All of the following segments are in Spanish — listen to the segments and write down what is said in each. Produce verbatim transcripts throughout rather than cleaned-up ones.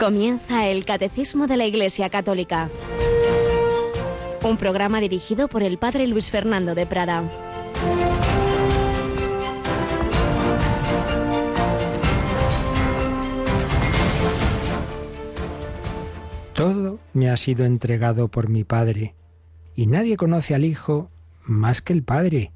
Comienza el Catecismo de la Iglesia Católica, un programa dirigido por el Padre Luis Fernando de Prada. Todo me ha sido entregado por mi Padre, y nadie conoce al Hijo más que el Padre,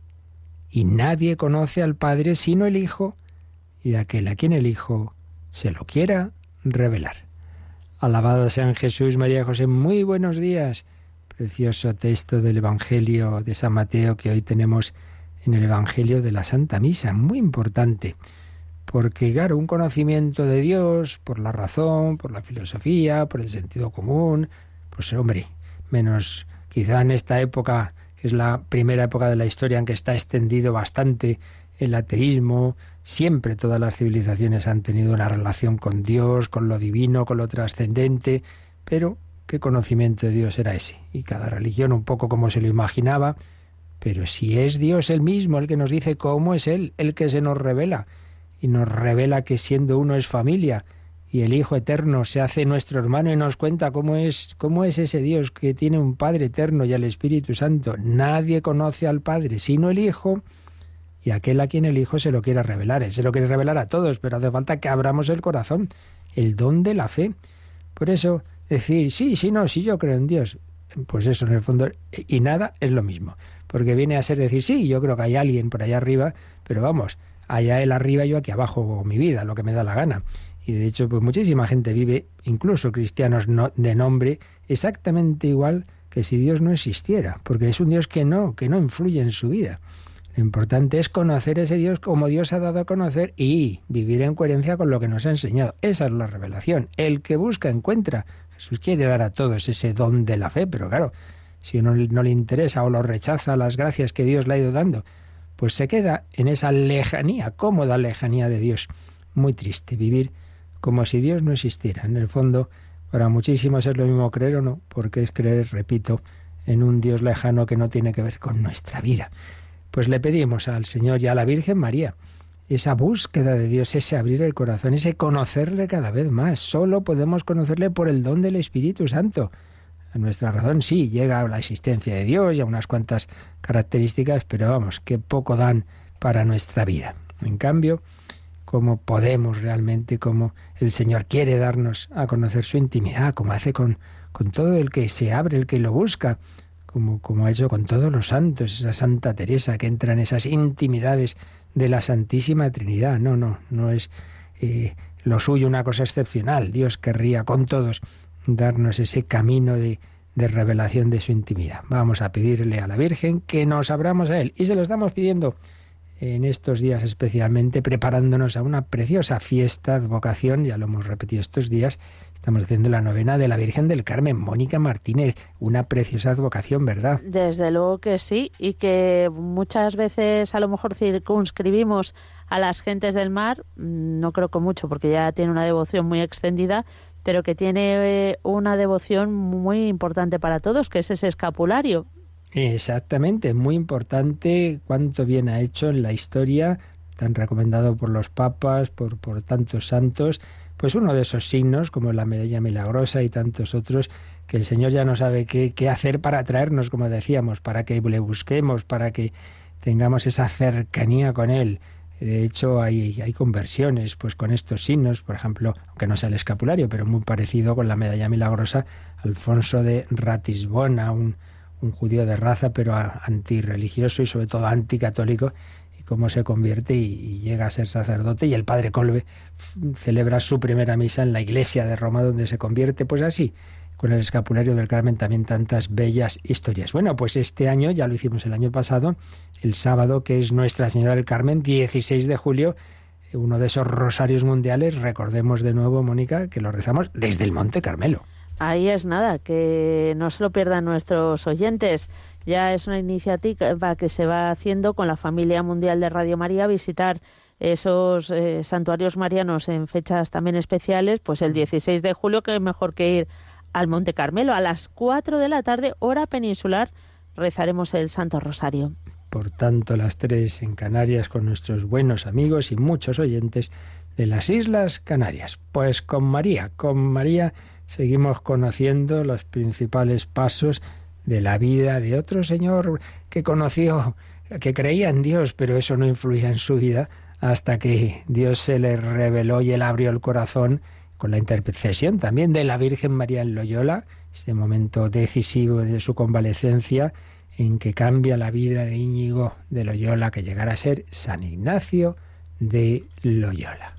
y nadie conoce al Padre sino el Hijo, y aquel a quien el Hijo se lo quiera revelar. Alabado sean Jesús, María y José, muy buenos días. Precioso texto del Evangelio de San Mateo que hoy tenemos en el Evangelio de la Santa Misa, muy importante. Porque, claro, un conocimiento de Dios por la razón, por la filosofía, por el sentido común, pues hombre, menos quizá en esta época, que es la primera época de la historia en que está extendido bastante el ateísmo. Siempre todas las civilizaciones han tenido una relación con Dios, con lo divino, con lo trascendente, pero ¿qué conocimiento de Dios era ese? Y cada religión un poco como se lo imaginaba, pero si es Dios el mismo el que nos dice cómo es Él, el que se nos revela, y nos revela que siendo uno es familia, y el Hijo eterno se hace nuestro hermano y nos cuenta cómo es, cómo es ese Dios que tiene un Padre eterno y al Espíritu Santo. Nadie conoce al Padre sino el Hijo, y aquel a quien el Hijo se lo quiera revelar. Él se lo quiere revelar a todos, pero hace falta que abramos el corazón, el don de la fe. Por eso decir, sí, sí, no, sí, yo creo en Dios, pues eso en el fondo, y nada es lo mismo, porque viene a ser decir, sí, yo creo que hay alguien por allá arriba, pero vamos, allá él arriba, yo aquí abajo mi vida, lo que me da la gana. Y de hecho, pues muchísima gente vive, incluso cristianos no, de nombre, exactamente igual que si Dios no existiera, porque es un Dios que no, que no influye en su vida. Lo importante es conocer ese Dios como Dios ha dado a conocer y vivir en coherencia con lo que nos ha enseñado. Esa es la revelación. El que busca, encuentra. Jesús quiere dar a todos ese don de la fe, pero claro, si uno no le interesa o lo rechaza las gracias que Dios le ha ido dando, pues se queda en esa lejanía, cómoda lejanía de Dios. Muy triste vivir como si Dios no existiera. En el fondo, para muchísimos es lo mismo creer o no, porque es creer, repito, en un Dios lejano que no tiene que ver con nuestra vida. Pues le pedimos al Señor y a la Virgen María esa búsqueda de Dios, ese abrir el corazón, ese conocerle cada vez más. Solo podemos conocerle por el don del Espíritu Santo. A nuestra razón sí llega a la existencia de Dios y a unas cuantas características, pero vamos, que poco dan para nuestra vida. En cambio, cómo podemos realmente, cómo el Señor quiere darnos a conocer su intimidad, como hace con, con todo el que se abre, el que lo busca, como, como ha hecho con todos los santos, esa Santa Teresa que entra en esas intimidades de la Santísima Trinidad. No, no, no es eh, lo suyo una cosa excepcional. Dios querría con todos darnos ese camino de, de revelación de su intimidad. Vamos a pedirle a la Virgen que nos abramos a Él, y se lo estamos pidiendo en estos días especialmente, preparándonos a una preciosa fiesta de advocación. Ya lo hemos repetido estos días, estamos haciendo la novena de la Virgen del Carmen, Mónica Martínez, una preciosa advocación, ¿verdad? Desde luego que sí, y que muchas veces a lo mejor circunscribimos a las gentes del mar, no creo que mucho, porque ya tiene una devoción muy extendida, pero que tiene una devoción muy importante para todos, que es ese escapulario. Exactamente, muy importante, cuánto bien ha hecho en la historia, tan recomendado por los papas, por, por tantos santos, pues uno de esos signos, como la medalla milagrosa y tantos otros, que el Señor ya no sabe qué, qué hacer para traernos, como decíamos, para que le busquemos, para que tengamos esa cercanía con Él. De hecho, hay, hay conversiones pues con estos signos, por ejemplo, aunque no sea el escapulario, pero muy parecido con la medalla milagrosa, Alfonso de Ratisbona, un un judío de raza, pero antirreligioso y sobre todo anticatólico, y cómo se convierte y, y llega a ser sacerdote, y el padre Colbe celebra su primera misa en la iglesia de Roma, donde se convierte, pues así, con el escapulario del Carmen, también tantas bellas historias. Bueno, pues este año, ya lo hicimos el año pasado, el sábado, que es Nuestra Señora del Carmen, dieciséis de julio, uno de esos rosarios mundiales, recordemos de nuevo, Mónica, que lo rezamos desde el Monte Carmelo. Ahí es nada, que no se lo pierdan nuestros oyentes. Ya es una iniciativa que se va haciendo con la familia mundial de Radio María, visitar esos eh, santuarios marianos en fechas también especiales, pues el dieciséis de julio, que mejor que ir al Monte Carmelo. A las cuatro de la tarde, hora peninsular, rezaremos el Santo Rosario. Por tanto, las tres en Canarias, con nuestros buenos amigos y muchos oyentes de las Islas Canarias. Pues con María, con María seguimos conociendo los principales pasos de la vida de otro señor que conoció, que creía en Dios, pero eso no influía en su vida hasta que Dios se le reveló y él abrió el corazón con la intercesión también de la Virgen María en Loyola, ese momento decisivo de su convalecencia en que cambia la vida de Íñigo de Loyola, que llegará a ser San Ignacio de Loyola.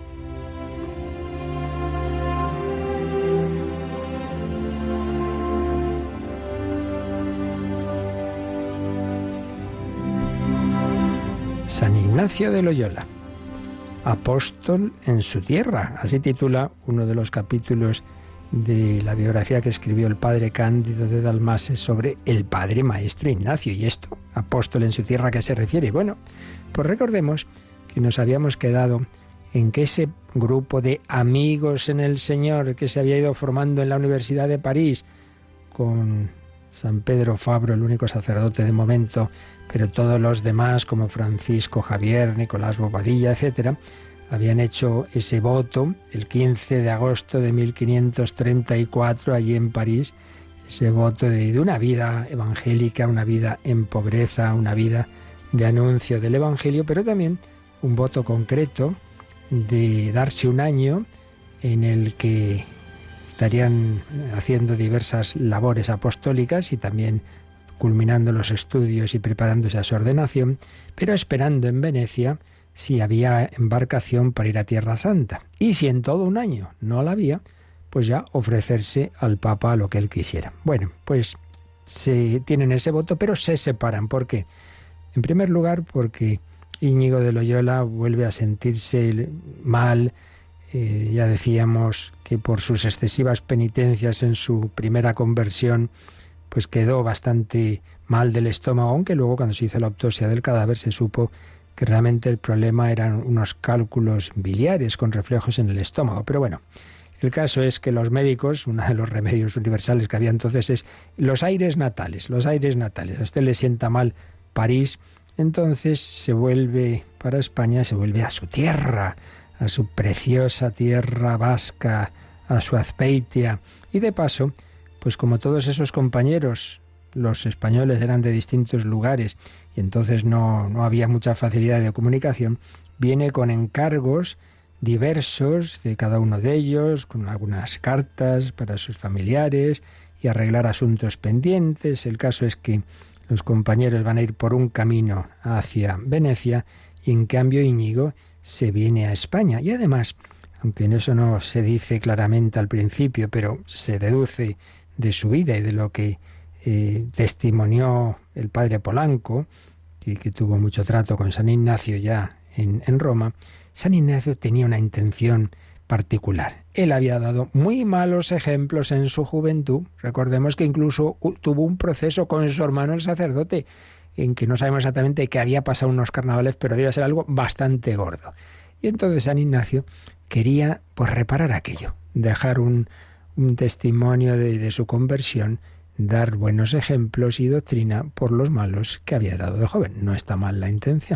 San Ignacio de Loyola, apóstol en su tierra, así titula uno de los capítulos de la biografía que escribió el padre Cándido de Dalmases sobre el padre maestro Ignacio. ¿Y esto? Apóstol en su tierra, ¿a qué se refiere? Bueno, pues recordemos que nos habíamos quedado en que ese grupo de amigos en el Señor que se había ido formando en la Universidad de París, con San Pedro Fabro, el único sacerdote de momento, pero todos los demás, como Francisco Javier, Nicolás Bobadilla, etcétera, habían hecho ese voto el quince de agosto de mil quinientos treinta y cuatro allí en París, ese voto de, de una vida evangélica, una vida en pobreza, una vida de anuncio del Evangelio, pero también un voto concreto de darse un año en el que estarían haciendo diversas labores apostólicas y también culminando los estudios y preparándose a su ordenación, pero esperando en Venecia si había embarcación para ir a Tierra Santa. Y si en todo un año no la había, pues ya ofrecerse al Papa lo que él quisiera. Bueno, pues se tienen ese voto, pero se separan. ¿Por qué? En primer lugar, porque Íñigo de Loyola vuelve a sentirse mal. Eh, ya decíamos que por sus excesivas penitencias en su primera conversión, pues quedó bastante mal del estómago, aunque luego cuando se hizo la autopsia del cadáver se supo que realmente el problema eran unos cálculos biliares con reflejos en el estómago. Pero bueno, el caso es que los médicos, uno de los remedios universales que había entonces es los aires natales, los aires natales. A usted le sienta mal París, entonces se vuelve para España, se vuelve a su tierra, a su preciosa tierra vasca, a su Azpeitia. Y de paso, pues como todos esos compañeros, los españoles eran de distintos lugares y entonces no, no había mucha facilidad de comunicación, viene con encargos diversos de cada uno de ellos, con algunas cartas para sus familiares y arreglar asuntos pendientes. El caso es que los compañeros van a ir por un camino hacia Venecia y en cambio Íñigo se viene a España. Y además, aunque en eso no se dice claramente al principio, pero se deduce de su vida y de lo que eh, testimonió el padre Polanco, que, que tuvo mucho trato con San Ignacio ya en, en Roma, San Ignacio tenía una intención particular. Él había dado muy malos ejemplos en su juventud. Recordemos que incluso tuvo un proceso con su hermano el sacerdote, en que no sabemos exactamente qué había pasado unos carnavales, pero debía ser algo bastante gordo. Y entonces San Ignacio quería pues reparar aquello, dejar un, un testimonio de, de su conversión, dar buenos ejemplos y doctrina por los malos que había dado de joven. No está mal la intención.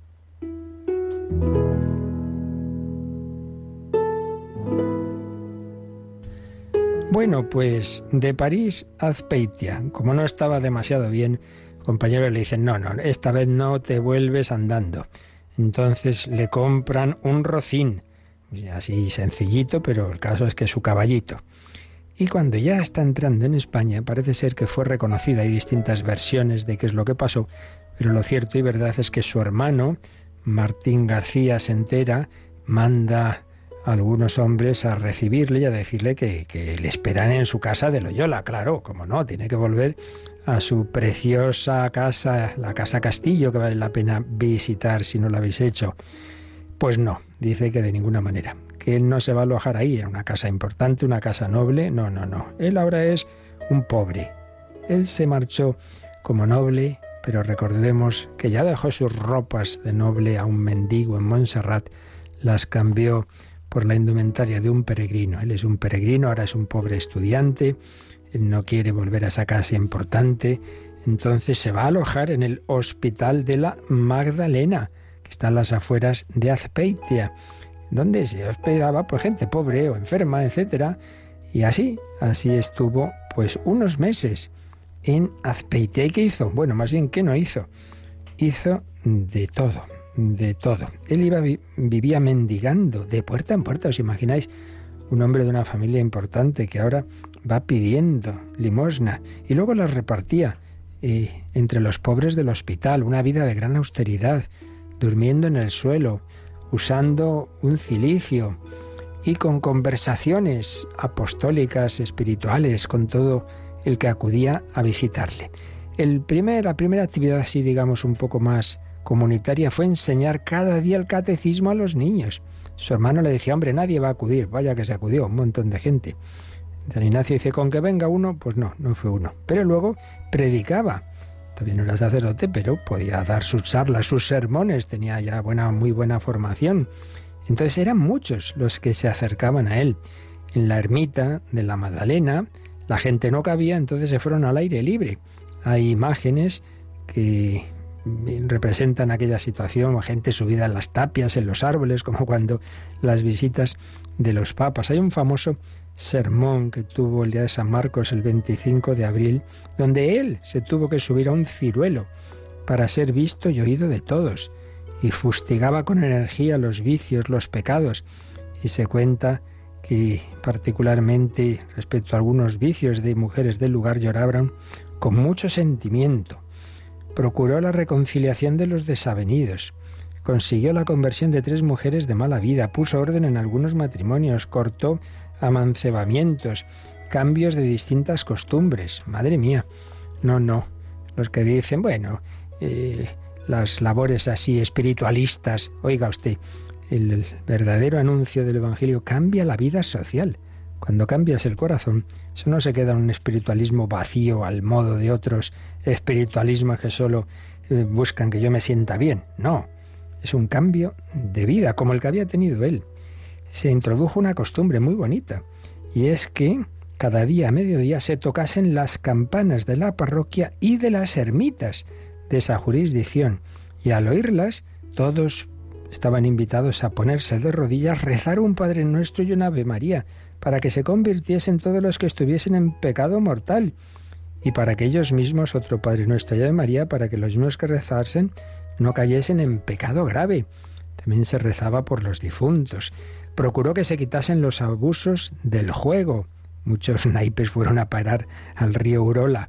Bueno, pues de París a Azpeitia, como no estaba demasiado bien, compañeros le dicen, no, no, esta vez no te vuelves andando. Entonces le compran un rocín, así sencillito, pero el caso es que es su caballito. Y cuando ya está entrando en España, parece ser que fue reconocida, hay distintas versiones de qué es lo que pasó, pero lo cierto y verdad es que su hermano, Martín García Sentera, manda a algunos hombres a recibirle y a decirle que, que le esperan en su casa de Loyola. Claro, como no, tiene que volver a su preciosa casa, la Casa Castillo, que vale la pena visitar si no lo habéis hecho. Pues no, dice que de ninguna manera, que él no se va a alojar ahí, en una casa importante, una casa noble, no, no, no. Él ahora es un pobre. Él se marchó como noble, pero recordemos que ya dejó sus ropas de noble a un mendigo en Montserrat, las cambió por la indumentaria de un peregrino. Él es un peregrino, ahora es un pobre estudiante, él no quiere volver a esa casa importante, entonces se va a alojar en el Hospital de la Magdalena, que está a las afueras de Azpeitia. donde se hospedaba pues gente pobre o enferma, etcétera. Y así, así estuvo pues unos meses en Azpeitia. ¿Y qué hizo? Bueno, más bien, ¿qué no hizo? Hizo de todo, de todo. Él iba, vivía mendigando de puerta en puerta, ¿os imagináis? Un hombre de una familia importante que ahora va pidiendo limosna y luego las repartía eh, entre los pobres del hospital, una vida de gran austeridad, durmiendo en el suelo, usando un cilicio y con conversaciones apostólicas, espirituales, con todo el que acudía a visitarle. El primer, la primera actividad así, digamos, un poco más comunitaria fue enseñar cada día el catecismo a los niños. Su hermano le decía, hombre, nadie va a acudir, vaya que se acudió, un montón de gente. San Ignacio dice, con que venga uno, pues no, no fue uno. Pero luego predicaba. Todavía no era sacerdote, pero podía dar sus charlas, sus sermones, tenía ya buena, muy buena formación. Entonces eran muchos los que se acercaban a él. En la ermita de la Magdalena la gente no cabía, entonces se fueron al aire libre. Hay imágenes que representan aquella situación, gente subida en las tapias, en los árboles, como cuando las visitas de los papas. Hay un famoso sermón que tuvo el día de San Marcos, el veinticinco de abril, donde él se tuvo que subir a un ciruelo para ser visto y oído de todos, y fustigaba con energía los vicios, los pecados, y se cuenta que particularmente respecto a algunos vicios de mujeres del lugar lloraban con mucho sentimiento. Procuró la reconciliación de los desavenidos, consiguió la conversión de tres mujeres de mala vida, puso orden en algunos matrimonios, cortó amancebamientos, cambios de distintas costumbres. Madre mía, no, no. Los que dicen, bueno, eh, las labores así espiritualistas, oiga usted, el verdadero anuncio del Evangelio cambia la vida social. Cuando cambias el corazón, eso no se queda en un espiritualismo vacío al modo de otros espiritualismos que solo eh, buscan que yo me sienta bien. No, es un cambio de vida, como el que había tenido él. Se introdujo una costumbre muy bonita, y es que cada día a mediodía se tocasen las campanas de la parroquia y de las ermitas de esa jurisdicción, y al oírlas todos estaban invitados a ponerse de rodillas, rezar un Padre Nuestro y un Ave María, para que se convirtiesen todos los que estuviesen en pecado mortal, y para que ellos mismos, otro Padre Nuestro y Ave María, para que los mismos que rezasen no cayesen en pecado grave. También se rezaba por los difuntos. Procuró que se quitasen los abusos del juego. Muchos naipes fueron a parar al río Urola.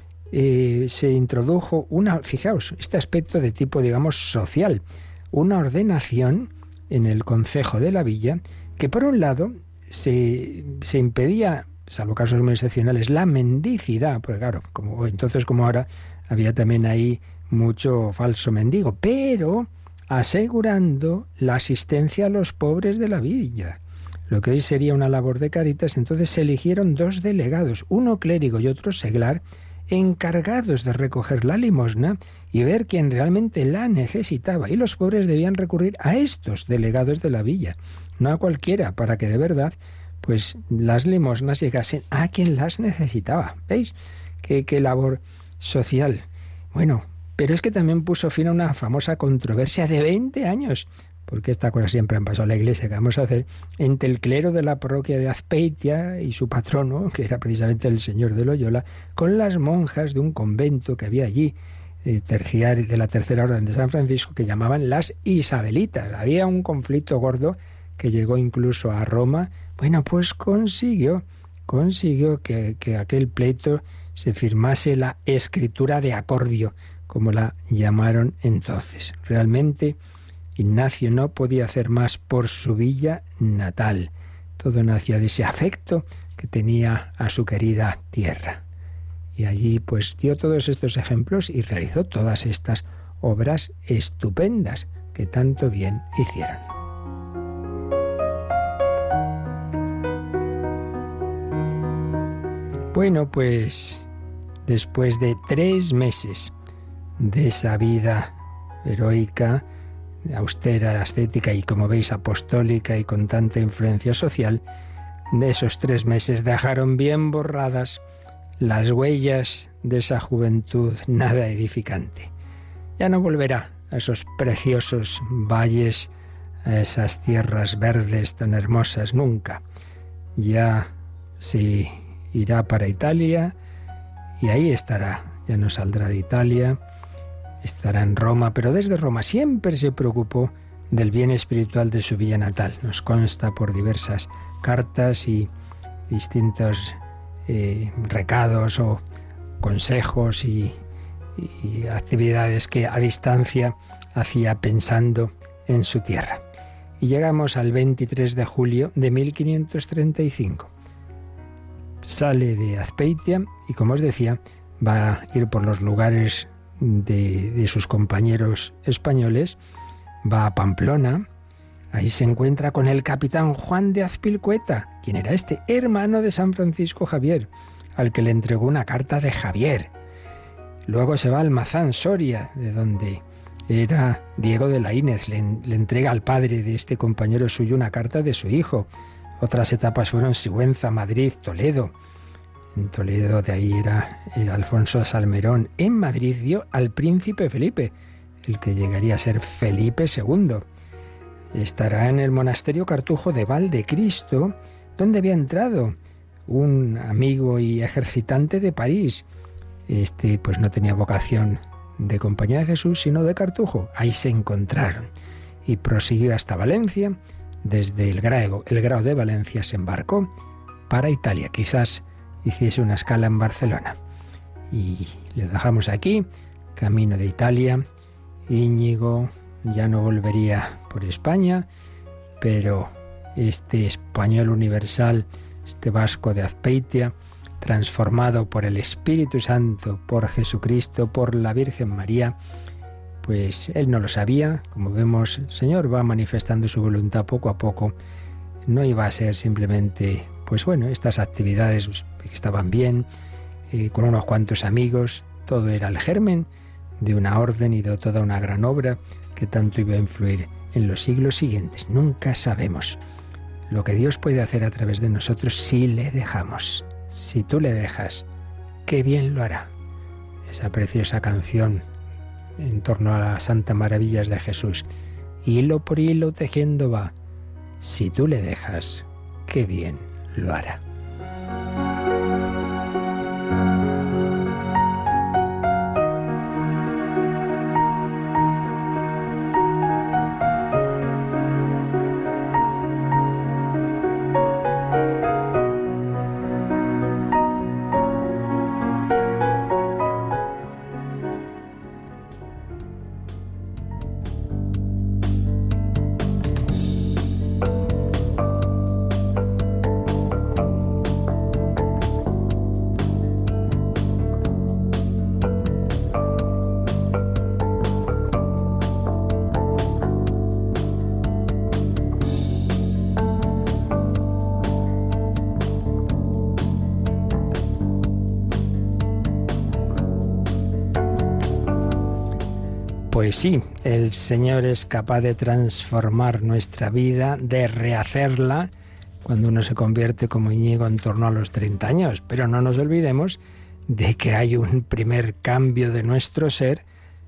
Eh, se introdujo una, fijaos, este aspecto de tipo, digamos, social, una ordenación en el concejo de la villa que, por un lado, se, se impedía, salvo casos muy excepcionales, la mendicidad, porque claro, como entonces como ahora, había también ahí mucho falso mendigo, pero asegurando la asistencia a los pobres de la villa. Lo que hoy sería una labor de Cáritas, entonces se eligieron dos delegados, uno clérigo y otro seglar, encargados de recoger la limosna y ver quién realmente la necesitaba. Y los pobres debían recurrir a estos delegados de la villa, no a cualquiera, para que de verdad pues las limosnas llegasen a quien las necesitaba. ¿Veis? Qué, qué labor social. Bueno, pero es que también puso fin a una famosa controversia de veinte años, porque esta cosa siempre han pasado a la Iglesia, que vamos a hacer, entre el clero de la parroquia de Azpeitia y su patrono, que era precisamente el señor de Loyola, con las monjas de un convento que había allí, eh, terciario, de la Tercera Orden de San Francisco, que llamaban las Isabelitas. Había un conflicto gordo que llegó incluso a Roma. Bueno, pues consiguió, consiguió que, que aquel pleito se firmase la escritura de acordio, como la llamaron entonces. Realmente Ignacio no podía hacer más por su villa natal. Todo nacía de ese afecto que tenía a su querida tierra. Y allí pues dio todos estos ejemplos y realizó todas estas obras estupendas que tanto bien hicieron. Bueno, pues después de tres meses de esa vida heroica, austera, ascética y, como veis, apostólica y con tanta influencia social, de esos tres meses dejaron bien borradas las huellas de esa juventud nada edificante. Ya no volverá a esos preciosos valles, a esas tierras verdes tan hermosas, nunca. Ya se irá para Italia y ahí estará, ya no saldrá de Italia, estará en Roma, pero desde Roma siempre se preocupó del bien espiritual de su villa natal. Nos consta por diversas cartas y distintos eh, recados o consejos y, y actividades que a distancia hacía pensando en su tierra. Y llegamos al veintitrés de julio de mil quinientos treinta y cinco. Sale de Azpeitia y, como os decía, va a ir por los lugares de, de sus compañeros españoles, va a Pamplona. Ahí se encuentra con el capitán Juan de Azpilcueta. ¿Quién era este? Hermano de San Francisco Javier, al que le entregó una carta de Javier. Luego se va a Almazán, Soria, de donde era Diego de Laínez. Le, le entrega al padre de este compañero suyo una carta de su hijo. Otras etapas fueron Sigüenza, Madrid, Toledo. En Toledo de ahí era, era Alfonso Salmerón. En Madrid vio al príncipe Felipe, el que llegaría a ser Felipe segundo. Estará en el monasterio Cartujo de Valdecristo, donde había entrado un amigo y ejercitante de París. Este pues no tenía vocación de Compañía de Jesús, sino de Cartujo. Ahí se encontraron y prosiguió hasta Valencia. Desde el grado, el grado de Valencia se embarcó para Italia. Quizás hiciese una escala en Barcelona. Y le dejamos aquí, camino de Italia. Íñigo ya no volvería por España, pero este español universal, este vasco de Azpeitia, transformado por el Espíritu Santo, por Jesucristo, por la Virgen María, pues él no lo sabía. Como vemos, el Señor va manifestando su voluntad poco a poco. No iba a ser simplemente, pues bueno, estas actividades que estaban bien, eh, con unos cuantos amigos. Todo era el germen de una orden y de toda una gran obra que tanto iba a influir en los siglos siguientes. Nunca sabemos lo que Dios puede hacer a través de nosotros si le dejamos. Si tú le dejas, qué bien lo hará. Esa preciosa canción en torno a las santas maravillas de Jesús. Hilo por hilo tejiendo va. Si tú le dejas, qué bien lo hará. Pues sí, el Señor es capaz de transformar nuestra vida, de rehacerla cuando uno se convierte como Íñigo en torno a los treinta años. Pero no nos olvidemos de que hay un primer cambio de nuestro ser,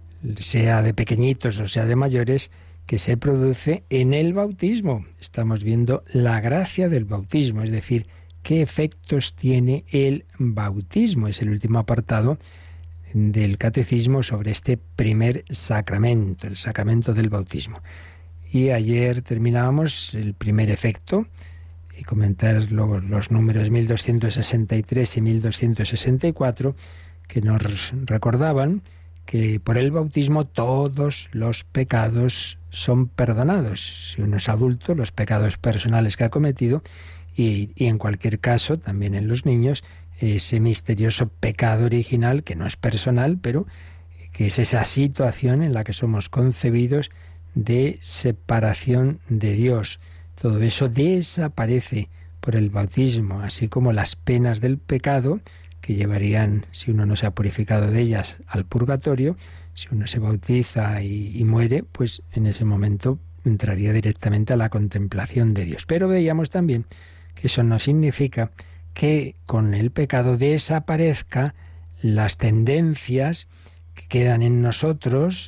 sea de pequeñitos o sea de mayores, que se produce en el bautismo. Estamos viendo la gracia del bautismo, es decir, qué efectos tiene el bautismo. Es el último apartado del Catecismo sobre este primer sacramento, el sacramento del bautismo. Y ayer terminábamos el primer efecto y comentar lo, los números mil doscientos sesenta y tres y mil doscientos sesenta y cuatro, que nos recordaban que por el bautismo todos los pecados son perdonados. Si uno es adulto, los pecados personales que ha cometido, y, y en cualquier caso, también en los niños, ese misterioso pecado original, que no es personal, pero que es esa situación en la que somos concebidos de separación de Dios. Todo eso desaparece por el bautismo, así como las penas del pecado, que llevarían, si uno no se ha purificado de ellas, al purgatorio. Si uno se bautiza y, y muere, pues en ese momento entraría directamente a la contemplación de Dios. Pero veíamos también que eso no significa que con el pecado desaparezca las tendencias que quedan en nosotros,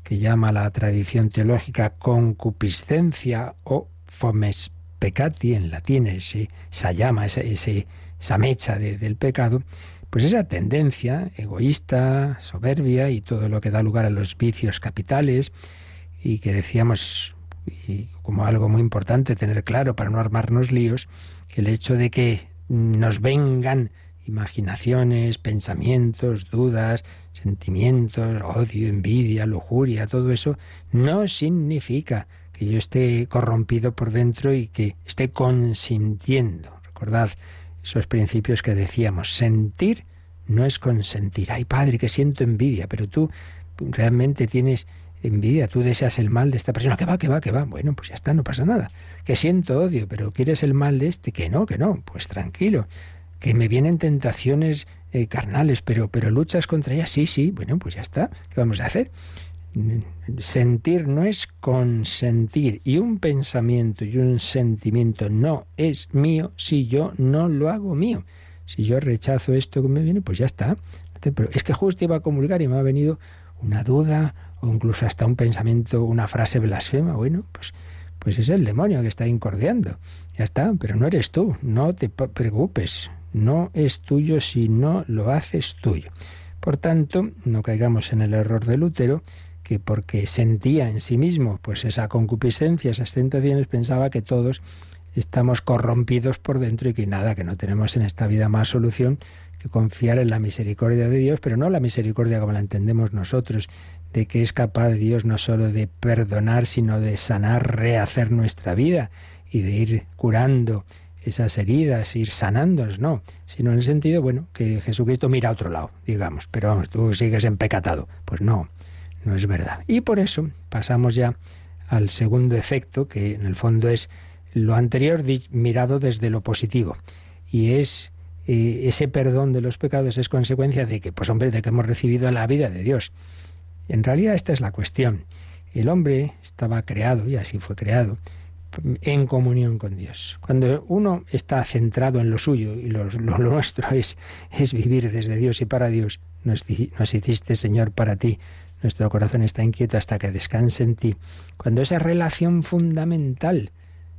que llama la tradición teológica concupiscencia o fomes peccati, en latín, ese, esa llama, esa, ese, esa mecha de, del pecado, pues esa tendencia egoísta, soberbia y todo lo que da lugar a los vicios capitales, y que decíamos, y como algo muy importante tener claro para no armarnos líos, que el hecho de que nos vengan imaginaciones, pensamientos, dudas, sentimientos, odio, envidia, lujuria, todo eso, no significa que yo esté corrompido por dentro y que esté consintiendo. Recordad esos principios que decíamos, sentir no es consentir. Ay, padre, que siento envidia, pero tú realmente tienes envidia, tú deseas el mal de esta persona, que va, que va, que va. Bueno, pues ya está, no pasa nada. Que siento odio, pero quieres el mal de este, que no, que no, pues tranquilo. Que me vienen tentaciones eh, carnales, pero, pero luchas contra ellas, sí, sí, bueno, pues ya está, ¿qué vamos a hacer? Sentir no es consentir, y un pensamiento y un sentimiento no es mío si yo no lo hago mío. Si yo rechazo esto que me viene, pues ya está. Pero es que justo iba a comulgar y me ha venido una duda o incluso hasta un pensamiento, una frase blasfema. Bueno, pues, pues es el demonio que está incordiando. Ya está, pero no eres tú, no te preocupes. No es tuyo si no lo haces tuyo. Por tanto, no caigamos en el error de Lutero, que porque sentía en sí mismo pues esa concupiscencia, esas tentaciones, pensaba que todos estamos corrompidos por dentro y que nada, que no tenemos en esta vida más solución que confiar en la misericordia de Dios, pero no la misericordia como la entendemos nosotros, de que es capaz Dios no solo de perdonar, sino de sanar, rehacer nuestra vida y de ir curando esas heridas, ir sanándonos, no, sino en el sentido, bueno, que Jesucristo mira a otro lado, digamos, pero vamos, tú sigues empecatado. Pues no, no es verdad. Y por eso pasamos ya al segundo efecto, que en el fondo es lo anterior mirado desde lo positivo, y es eh, ese perdón de los pecados es consecuencia de que, pues hombre, de que hemos recibido la vida de Dios. En realidad esta es la cuestión. El hombre estaba creado, y así fue creado, en comunión con Dios. Cuando uno está centrado en lo suyo, y lo, lo, lo nuestro es, es vivir desde Dios y para Dios, nos, nos hiciste, Señor, para ti, nuestro corazón está inquieto hasta que descanse en ti. Cuando esa relación fundamental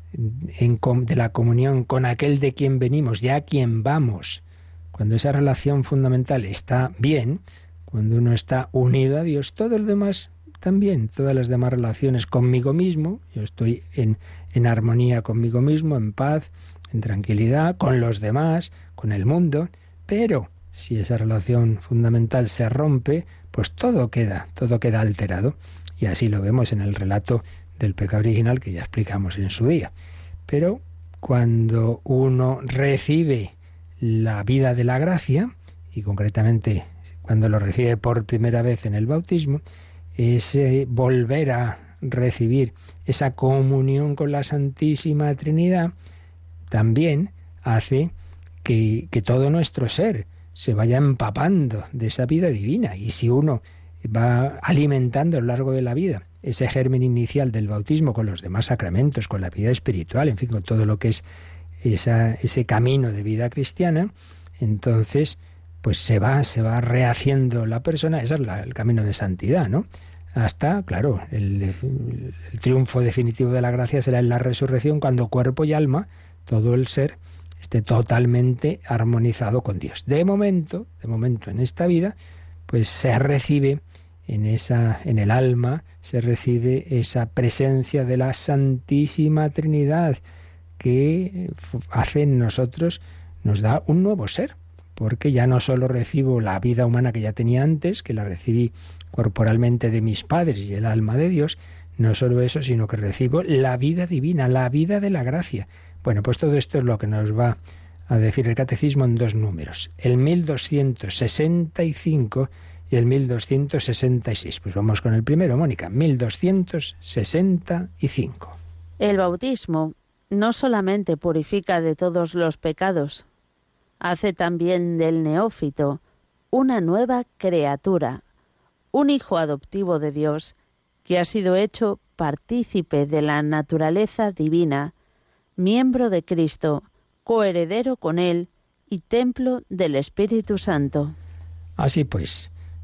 en, de la comunión con aquel de quien venimos, ya a quien vamos, cuando esa relación fundamental está bien, cuando uno está unido a Dios, todo el demás también, todas las demás relaciones conmigo mismo, yo estoy en, en armonía conmigo mismo, en paz, en tranquilidad, con los demás, con el mundo, pero si esa relación fundamental se rompe, pues todo queda, todo queda alterado, y así lo vemos en el relato del pecado original que ya explicamos en su día. Pero cuando uno recibe la vida de la gracia, y concretamente cuando lo recibe por primera vez en el bautismo, ese volver a recibir esa comunión con la Santísima Trinidad también hace que, que todo nuestro ser se vaya empapando de esa vida divina. Y si uno va alimentando a lo largo de la vida ese germen inicial del bautismo con los demás sacramentos, con la vida espiritual, en fin, con todo lo que es esa, ese camino de vida cristiana, entonces pues se va, se va rehaciendo la persona. Ese es la, el camino de santidad, ¿no? Hasta, claro, el, el triunfo definitivo de la gracia será en la resurrección, cuando cuerpo y alma, todo el ser, esté totalmente armonizado con Dios. De momento, de momento en esta vida, pues se recibe en esa, en el alma, se recibe esa presencia de la Santísima Trinidad que hace en nosotros, nos da un nuevo ser, porque ya no solo recibo la vida humana que ya tenía antes, que la recibí corporalmente de mis padres y el alma de Dios, no solo eso, sino que recibo la vida divina, la vida de la gracia. Bueno, pues todo esto es lo que nos va a decir el Catecismo en dos números, el mil doscientos sesenta y cinco y el mil doscientos sesenta y seis. Pues vamos con el primero, Mónica, mil doscientos sesenta y cinco. El bautismo no solamente purifica de todos los pecados, hace también del neófito una nueva criatura, un hijo adoptivo de Dios que ha sido hecho partícipe de la naturaleza divina, miembro de Cristo, coheredero con Él y templo del Espíritu Santo. Así pues,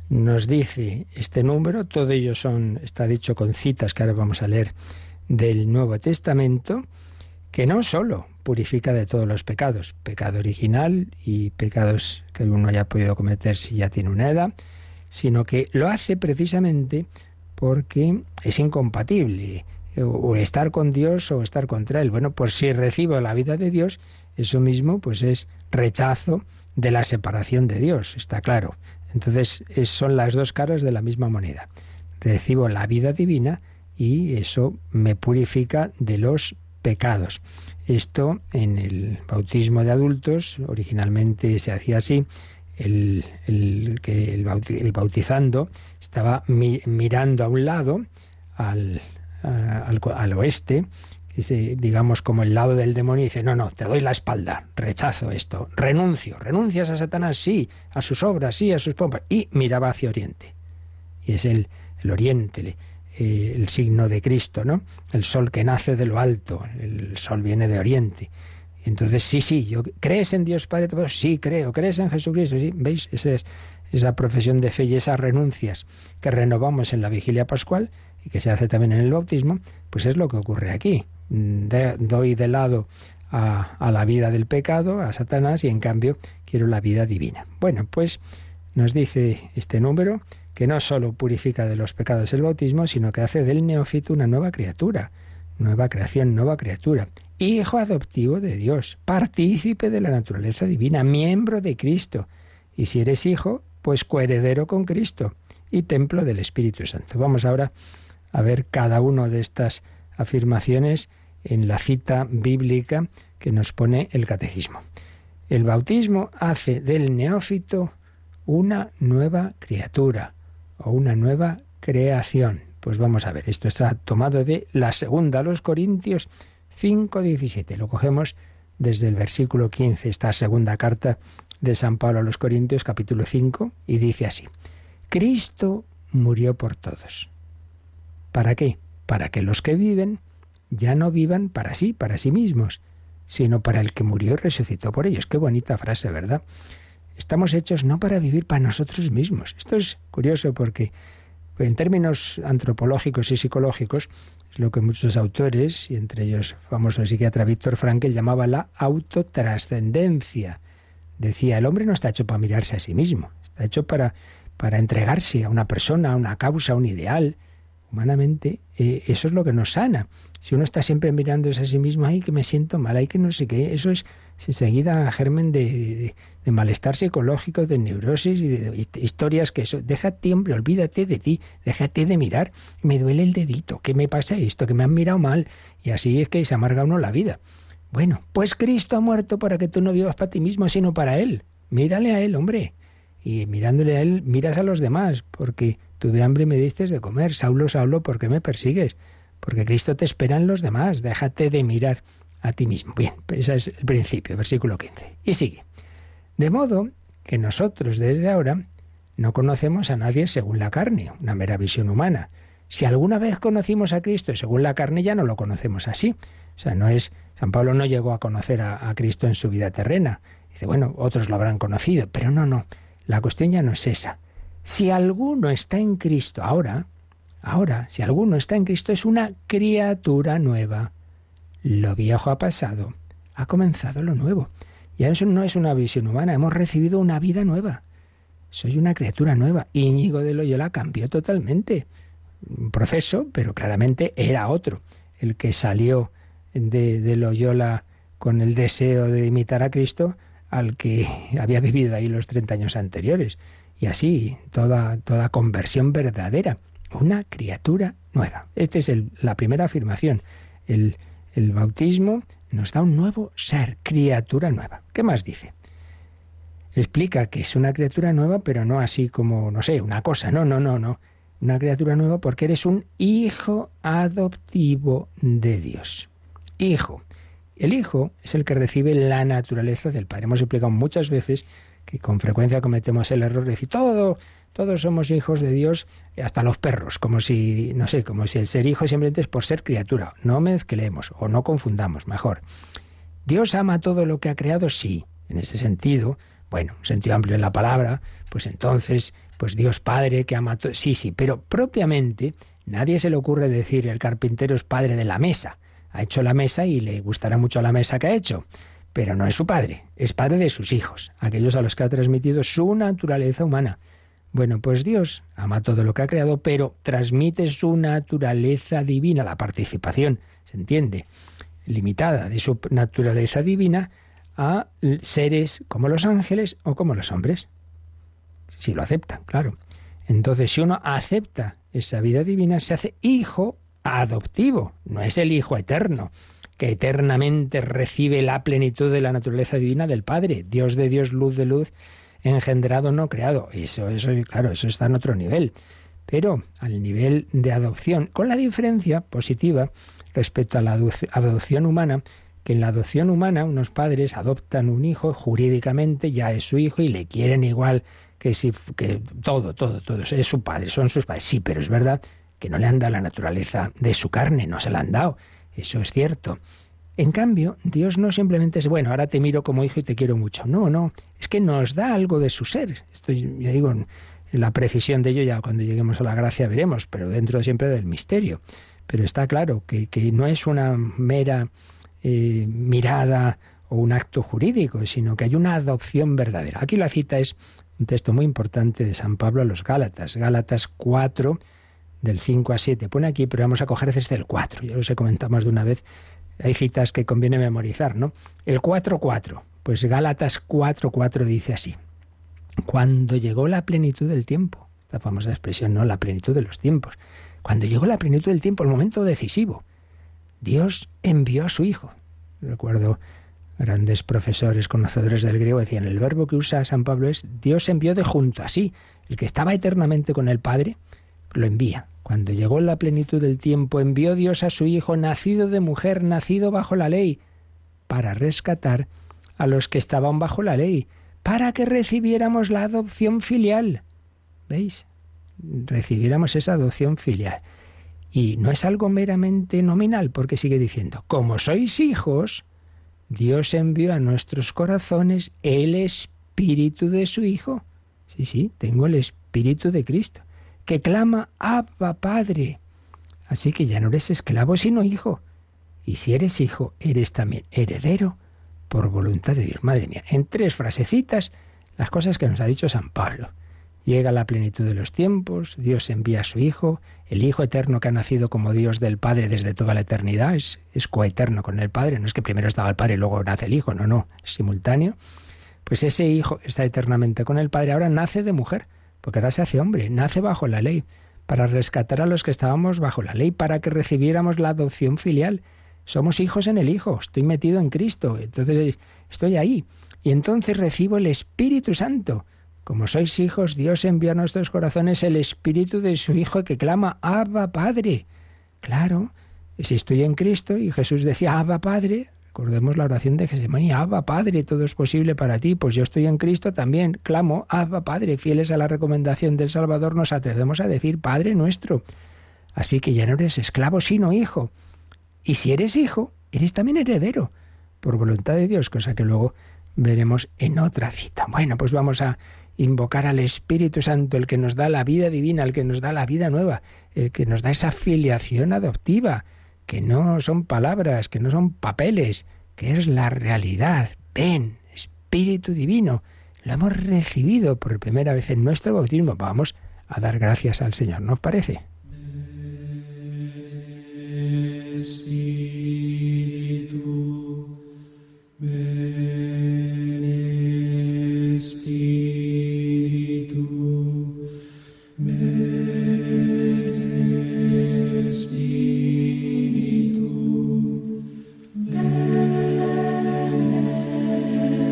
nos dice este número, todo ello son, está dicho con citas que ahora vamos a leer del Nuevo Testamento, que no solo purifica de todos los pecados, pecado original y pecados que uno haya podido cometer si ya tiene una edad, sino que lo hace precisamente porque es incompatible, o estar con Dios o estar contra Él. Bueno, pues si recibo la vida de Dios, eso mismo pues es rechazo de la separación de Dios, está claro. Entonces es, son las dos caras de la misma moneda. Recibo la vida divina y eso me purifica de los pecados. Esto en el bautismo de adultos originalmente se hacía así. El, el, que el, bauti, el bautizando estaba mi, mirando a un lado, al, a, al, al oeste, que se, digamos como el lado del demonio, y dice, no, no, te doy la espalda, rechazo esto, renuncio, renuncias a Satanás, sí, a sus obras, sí, a sus pompas, y miraba hacia oriente. Y es el, el oriente, eh, el signo de Cristo, ¿no? El sol que nace de lo alto, el sol viene de oriente. Entonces, sí, sí, yo, ¿crees en Dios Padre? Sí, creo. ¿Crees en Jesucristo? Sí, ¿veis? Esa es esa profesión de fe y esas renuncias que renovamos en la vigilia pascual y que se hace también en el bautismo, pues es lo que ocurre aquí. De, doy de lado a, a la vida del pecado, a Satanás, y en cambio quiero la vida divina. Bueno, pues nos dice este número que no solo purifica de los pecados el bautismo, sino que hace del neófito una nueva criatura, nueva creación, nueva criatura. Hijo adoptivo de Dios, partícipe de la naturaleza divina, miembro de Cristo. Y si eres hijo, pues coheredero con Cristo y templo del Espíritu Santo. Vamos ahora a ver cada una de estas afirmaciones en la cita bíblica que nos pone el Catecismo. El bautismo hace del neófito una nueva criatura o una nueva creación. Pues vamos a ver, esto está tomado de la segunda a los Corintios cinco diecisiete. Lo cogemos desde el versículo quince, esta segunda carta de San Pablo a los Corintios, capítulo cinco, y dice así: Cristo murió por todos. ¿Para qué? Para que los que viven ya no vivan para sí, para sí mismos, sino para el que murió y resucitó por ellos. Qué bonita frase, ¿verdad? Estamos hechos no para vivir para nosotros mismos. Esto es curioso porque en términos antropológicos y psicológicos es lo que muchos autores, y entre ellos el famoso psiquiatra Víctor Frankl, llamaba la autotrascendencia. Decía, el hombre no está hecho para mirarse a sí mismo, está hecho para, para entregarse a una persona, a una causa, a un ideal. Humanamente, eh, eso es lo que nos sana. Si uno está siempre mirándose a sí mismo, ay, que me siento mal, ay, que no sé qué, eso es enseguida germen de, de, de malestar psicológico, de neurosis y de, de historias que eso. Déjate, hombre, olvídate de ti, déjate de mirar, me duele el dedito, ¿qué me pasa esto? Que me han mirado mal, y así es que se amarga uno la vida. Bueno, pues Cristo ha muerto para que tú no vivas para ti mismo, sino para Él. Mírale a Él, hombre. Y mirándole a Él, miras a los demás, porque tuve hambre y me diste de comer. Saulo, Saulo, ¿por qué me persigues? Porque Cristo te espera en los demás. Déjate de mirar a ti mismo. Bien, ese es el principio, versículo quince. Y sigue. De modo que nosotros desde ahora no conocemos a nadie según la carne, una mera visión humana. Si alguna vez conocimos a Cristo según la carne, ya no lo conocemos así. O sea, no es... San Pablo no llegó a conocer a, a Cristo en su vida terrena. Dice, bueno, otros lo habrán conocido, pero no, no. La cuestión ya no es esa. Si alguno está en Cristo ahora, ahora, si alguno está en Cristo, es una criatura nueva. Lo viejo ha pasado, ha comenzado lo nuevo. Ya eso no es una visión humana, hemos recibido una vida nueva. Soy una criatura nueva. Íñigo de Loyola cambió totalmente. Un proceso, pero claramente era otro. El que salió de, de Loyola con el deseo de imitar a Cristo al que había vivido ahí los treinta años anteriores. Y así, toda, toda conversión verdadera. Una criatura nueva. Esta es el, la primera afirmación. El, el bautismo nos da un nuevo ser, criatura nueva. ¿Qué más dice? Explica que es una criatura nueva, pero no así como, no sé, una cosa. No, no, no, no. Una criatura nueva porque eres un hijo adoptivo de Dios. Hijo. El hijo es el que recibe la naturaleza del Padre. Hemos explicado muchas veces que con frecuencia cometemos el error de decir todo, todos somos hijos de Dios, hasta los perros, como si, no sé, como si el ser hijo simplemente es por ser criatura. No mezclemos o no confundamos, mejor. ¿Dios ama todo lo que ha creado? Sí. En ese sentido, Bueno, un sentido amplio en la palabra, pues entonces, pues Dios Padre que ama a todos. Sí, sí, pero propiamente nadie se le ocurre decir el carpintero es padre de la mesa. Ha hecho la mesa y le gustará mucho la mesa que ha hecho, pero no es su padre, es padre de sus hijos, aquellos a los que ha transmitido su naturaleza humana. Bueno, pues Dios ama todo lo que ha creado, pero transmite su naturaleza divina, la participación, ¿se entiende?, limitada de su naturaleza divina a seres como los ángeles o como los hombres. Si lo aceptan, claro. Entonces, si uno acepta esa vida divina, se hace hijo adoptivo. No es el hijo eterno, que eternamente recibe la plenitud de la naturaleza divina del Padre. Dios de Dios, luz de luz, engendrado, no creado. Eso, eso, claro, eso está en otro nivel. Pero al nivel de adopción, con la diferencia positiva respecto a la adopción humana, que en la adopción humana unos padres adoptan un hijo jurídicamente, ya es su hijo y le quieren igual que si que todo, todo, todo, es su padre, son sus padres. Sí, pero es verdad que no le han dado la naturaleza de su carne, no se la han dado, eso es cierto. En cambio, Dios no simplemente es, bueno, ahora te miro como hijo y te quiero mucho. No, no, es que nos da algo de su ser. Esto, ya digo, en la precisión de ello ya cuando lleguemos a la gracia veremos, pero dentro siempre del misterio. Pero está claro que, que no es una mera eh, mirada o un acto jurídico, sino que hay una adopción verdadera. Aquí la cita es un texto muy importante de San Pablo a los Gálatas, Gálatas cuatro, del cinco a siete. Pone aquí, pero vamos a coger desde el cuatro. Ya os he comentado más de una vez, hay citas que conviene memorizar, ¿no? El cuatro cuatro, pues Gálatas cuatro cuatro dice así: cuando llegó la plenitud del tiempo, esta famosa expresión, ¿no? La plenitud de los tiempos. Cuando llegó la plenitud del tiempo, el momento decisivo, Dios envió a su Hijo. Recuerdo grandes profesores, conocedores del griego, decían, el verbo que usa San Pablo es Dios envió de junto a sí. El que estaba eternamente con el Padre, lo envía. Cuando llegó la plenitud del tiempo, envió Dios a su Hijo, nacido de mujer, nacido bajo la ley, para rescatar a los que estaban bajo la ley, para que recibiéramos la adopción filial. ¿Veis? Recibiéramos esa adopción filial. Y no es algo meramente nominal, porque sigue diciendo, como sois hijos, Dios envió a nuestros corazones el Espíritu de su Hijo. Sí, sí, tengo el Espíritu de Cristo, que clama, Abba, Padre. Así que ya no eres esclavo, sino hijo. Y si eres hijo, eres también heredero por voluntad de Dios. Madre mía, en tres frasecitas, las cosas que nos ha dicho San Pablo. Llega la plenitud de los tiempos, Dios envía a su Hijo, el Hijo eterno que ha nacido como Dios del Padre desde toda la eternidad, es, es coeterno con el Padre, no es que primero estaba el Padre y luego nace el Hijo, no, no, es simultáneo. Pues ese Hijo está eternamente con el Padre, ahora nace de mujer, porque ahora se hace hombre, nace bajo la ley, para rescatar a los que estábamos bajo la ley, para que recibiéramos la adopción filial. Somos hijos en el Hijo, estoy metido en Cristo, entonces estoy ahí. Y entonces recibo el Espíritu Santo. Como sois hijos, Dios envía a nuestros corazones el Espíritu de su Hijo que clama, Abba, Padre. Claro, si estoy en Cristo, y Jesús decía, Abba, Padre, recordemos la oración de Getsemaní, Abba, Padre, todo es posible para ti, pues yo estoy en Cristo también, clamo, Abba, Padre, fieles a la recomendación del Salvador, nos atrevemos a decir, Padre nuestro. Así que ya no eres esclavo, sino hijo. Y si eres hijo, eres también heredero, por voluntad de Dios, cosa que luego veremos en otra cita. Bueno, pues vamos a invocar al Espíritu Santo, el que nos da la vida divina, el que nos da la vida nueva, el que nos da esa filiación adoptiva, que no son palabras, que no son papeles, que es la realidad. Ven, Espíritu Divino, lo hemos recibido por primera vez en nuestro bautismo. Vamos a dar gracias al Señor, ¿no os parece? Espíritu, ven, Espíritu, ven, Espíritu, ven,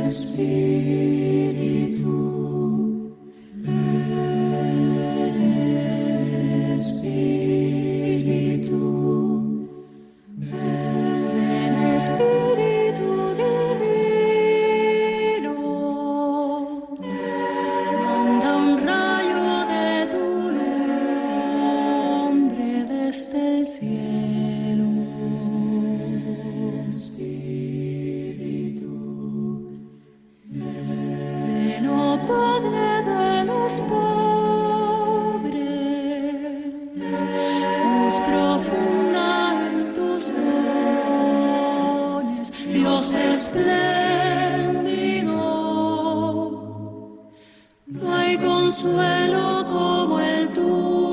Espíritu, ven, Espíritu. Padre de los pobres, luz profunda en tus dones, Dios espléndido. No hay consuelo como el tuyo.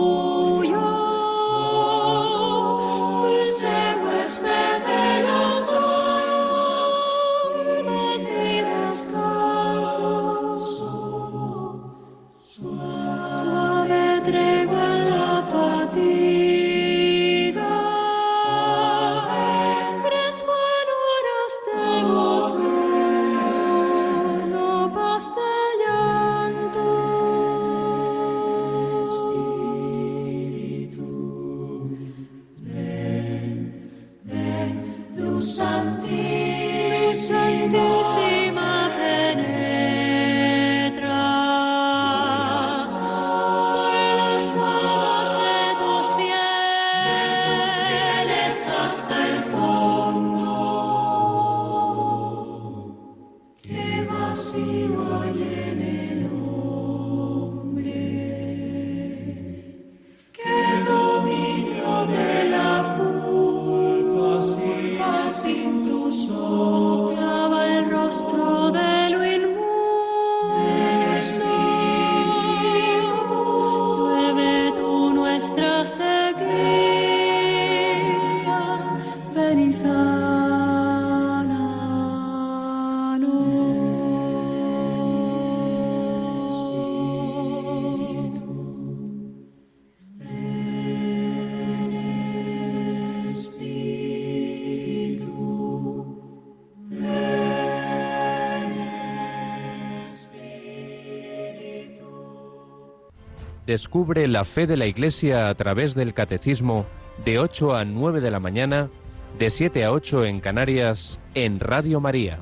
Descubre la fe de la Iglesia a través del Catecismo de ocho a nueve de la mañana, de siete a ocho en Canarias, en Radio María.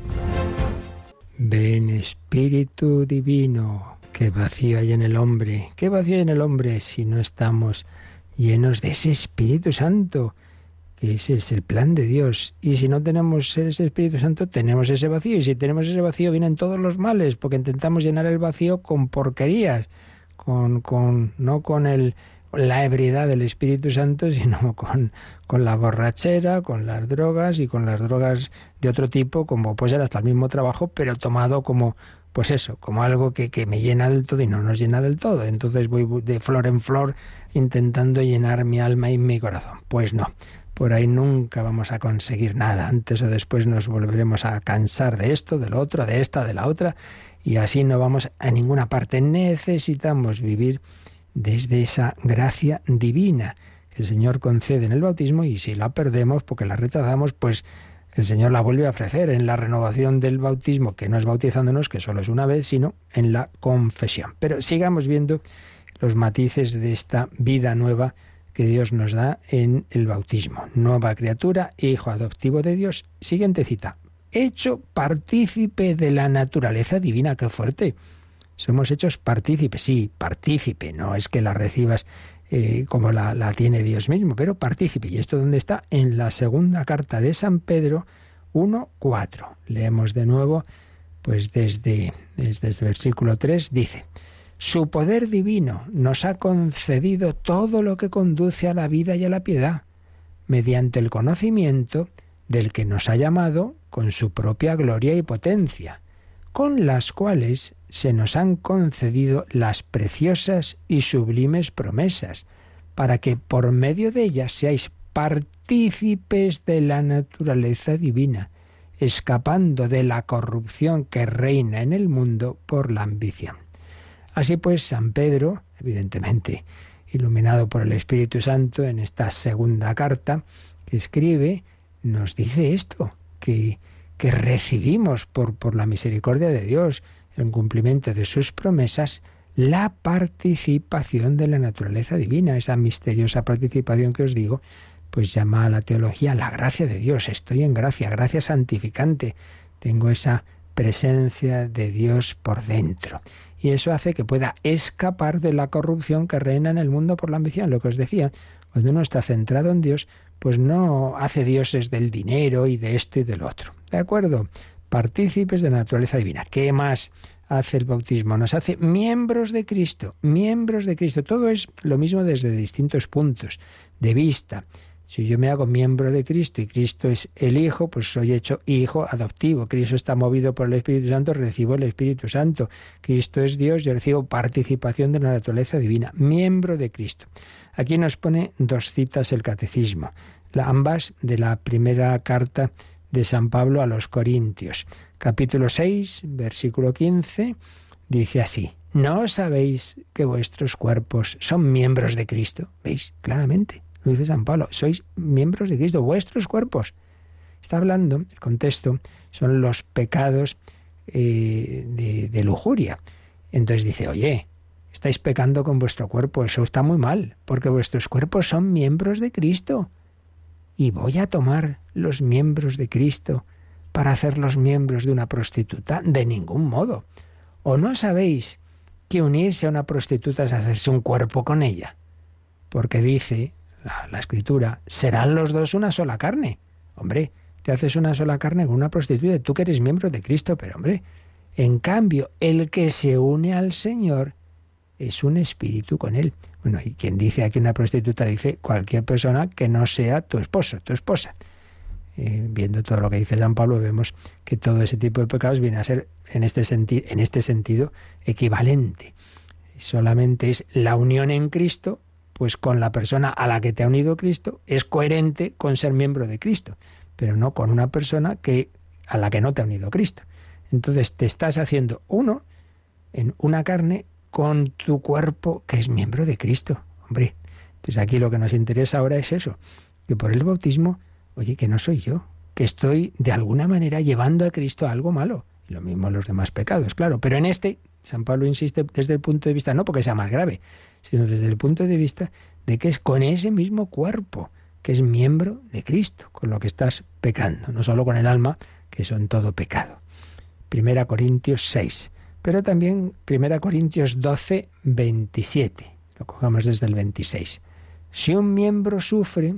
Ven Espíritu Divino, qué vacío hay en el hombre, qué vacío hay en el hombre si no estamos llenos de ese Espíritu Santo, que ese es el plan de Dios. Y si no tenemos ese Espíritu Santo, tenemos ese vacío. Y si tenemos ese vacío, vienen todos los males, porque intentamos llenar el vacío con porquerías, con, con no con el, la ebriedad del Espíritu Santo, sino con, con la borrachera, con las drogas y con las drogas de otro tipo, como puede ser hasta el mismo trabajo, pero tomado como, pues eso, como algo que, que me llena del todo y no nos llena del todo. Entonces voy de flor en flor intentando llenar mi alma y mi corazón. Pues no, por ahí nunca vamos a conseguir nada. Antes o después nos volveremos a cansar de esto, de lo otro, de esta, de la otra, y así no vamos a ninguna parte. Necesitamos vivir desde esa gracia divina que el Señor concede en el bautismo, y si la perdemos porque la rechazamos, pues el Señor la vuelve a ofrecer en la renovación del bautismo, que no es bautizándonos, que solo es una vez, sino en la confesión. Pero sigamos viendo los matices de esta vida nueva que Dios nos da en el bautismo. Nueva criatura, hijo adoptivo de Dios. Siguiente cita. Hecho partícipe de la naturaleza divina. ¡Qué fuerte! Somos hechos partícipes. Sí, partícipe. No es que la recibas eh, como la, la tiene Dios mismo, pero partícipe. ¿Y esto dónde está? En la segunda carta de San Pedro uno cuatro. Leemos de nuevo, pues desde, desde el versículo tres, dice: su poder divino nos ha concedido todo lo que conduce a la vida y a la piedad, mediante el conocimiento del que nos ha llamado con su propia gloria y potencia, con las cuales se nos han concedido las preciosas y sublimes promesas, para que por medio de ellas seáis partícipes de la naturaleza divina, escapando de la corrupción que reina en el mundo por la ambición. Así pues, San Pedro, evidentemente iluminado por el Espíritu Santo, en esta segunda carta que escribe, nos dice esto, que, que recibimos por, por la misericordia de Dios, en cumplimiento de sus promesas, la participación de la naturaleza divina, esa misteriosa participación que os digo, pues llama a la teología la gracia de Dios. Estoy en gracia, gracia santificante. Tengo esa presencia de Dios por dentro. Y eso hace que pueda escapar de la corrupción que reina en el mundo por la ambición. Lo que os decía, cuando uno está centrado en Dios, pues no hace dioses del dinero y de esto y del otro. ¿De acuerdo? Partícipes de la naturaleza divina. ¿Qué más hace el bautismo? Nos hace miembros de Cristo, miembros de Cristo. Todo es lo mismo desde distintos puntos de vista. Si yo me hago miembro de Cristo y Cristo es el Hijo, pues soy hecho hijo adoptivo. Cristo está movido por el Espíritu Santo, recibo el Espíritu Santo. Cristo es Dios, yo recibo participación de la naturaleza divina. Miembro de Cristo. Aquí nos pone dos citas el Catecismo, la, ambas de la primera carta de San Pablo a los Corintios. Capítulo seis, versículo quince, dice así: ¿no sabéis que vuestros cuerpos son miembros de Cristo? ¿Veis? Claramente. Lo dice San Pablo, sois miembros de Cristo, vuestros cuerpos. Está hablando, el contexto, son los pecados eh, de, de lujuria. Entonces dice, oye, estáis pecando con vuestro cuerpo, eso está muy mal, porque vuestros cuerpos son miembros de Cristo. Y voy a tomar los miembros de Cristo para hacerlos miembros de una prostituta, de ningún modo. ¿O no sabéis que unirse a una prostituta es hacerse un cuerpo con ella? Porque dice La, la Escritura, serán los dos una sola carne. Hombre, te haces una sola carne con una prostituta, tú que eres miembro de Cristo, pero hombre, en cambio, el que se une al Señor es un espíritu con Él. Bueno, y quien dice aquí una prostituta, dice cualquier persona que no sea tu esposo, tu esposa. Eh, viendo todo lo que dice San Pablo, vemos que todo ese tipo de pecados viene a ser, en este, senti- en este sentido, equivalente. Solamente es la unión en Cristo, pues con la persona a la que te ha unido Cristo, es coherente con ser miembro de Cristo, pero no con una persona que, a la que no te ha unido Cristo. Entonces te estás haciendo uno en una carne con tu cuerpo que es miembro de Cristo. Hombre, entonces aquí lo que nos interesa ahora es eso, que por el bautismo, oye, que no soy yo, que estoy de alguna manera llevando a Cristo a algo malo. Y lo mismo los demás pecados, claro, pero en este San Pablo insiste desde el punto de vista, no porque sea más grave, sino desde el punto de vista de que es con ese mismo cuerpo, que es miembro de Cristo, con lo que estás pecando, no solo con el alma, que son todo pecado. Primera Corintios seis, pero también Primera Corintios doce, veintisiete, lo cogemos desde el veintiséis. Si un miembro sufre,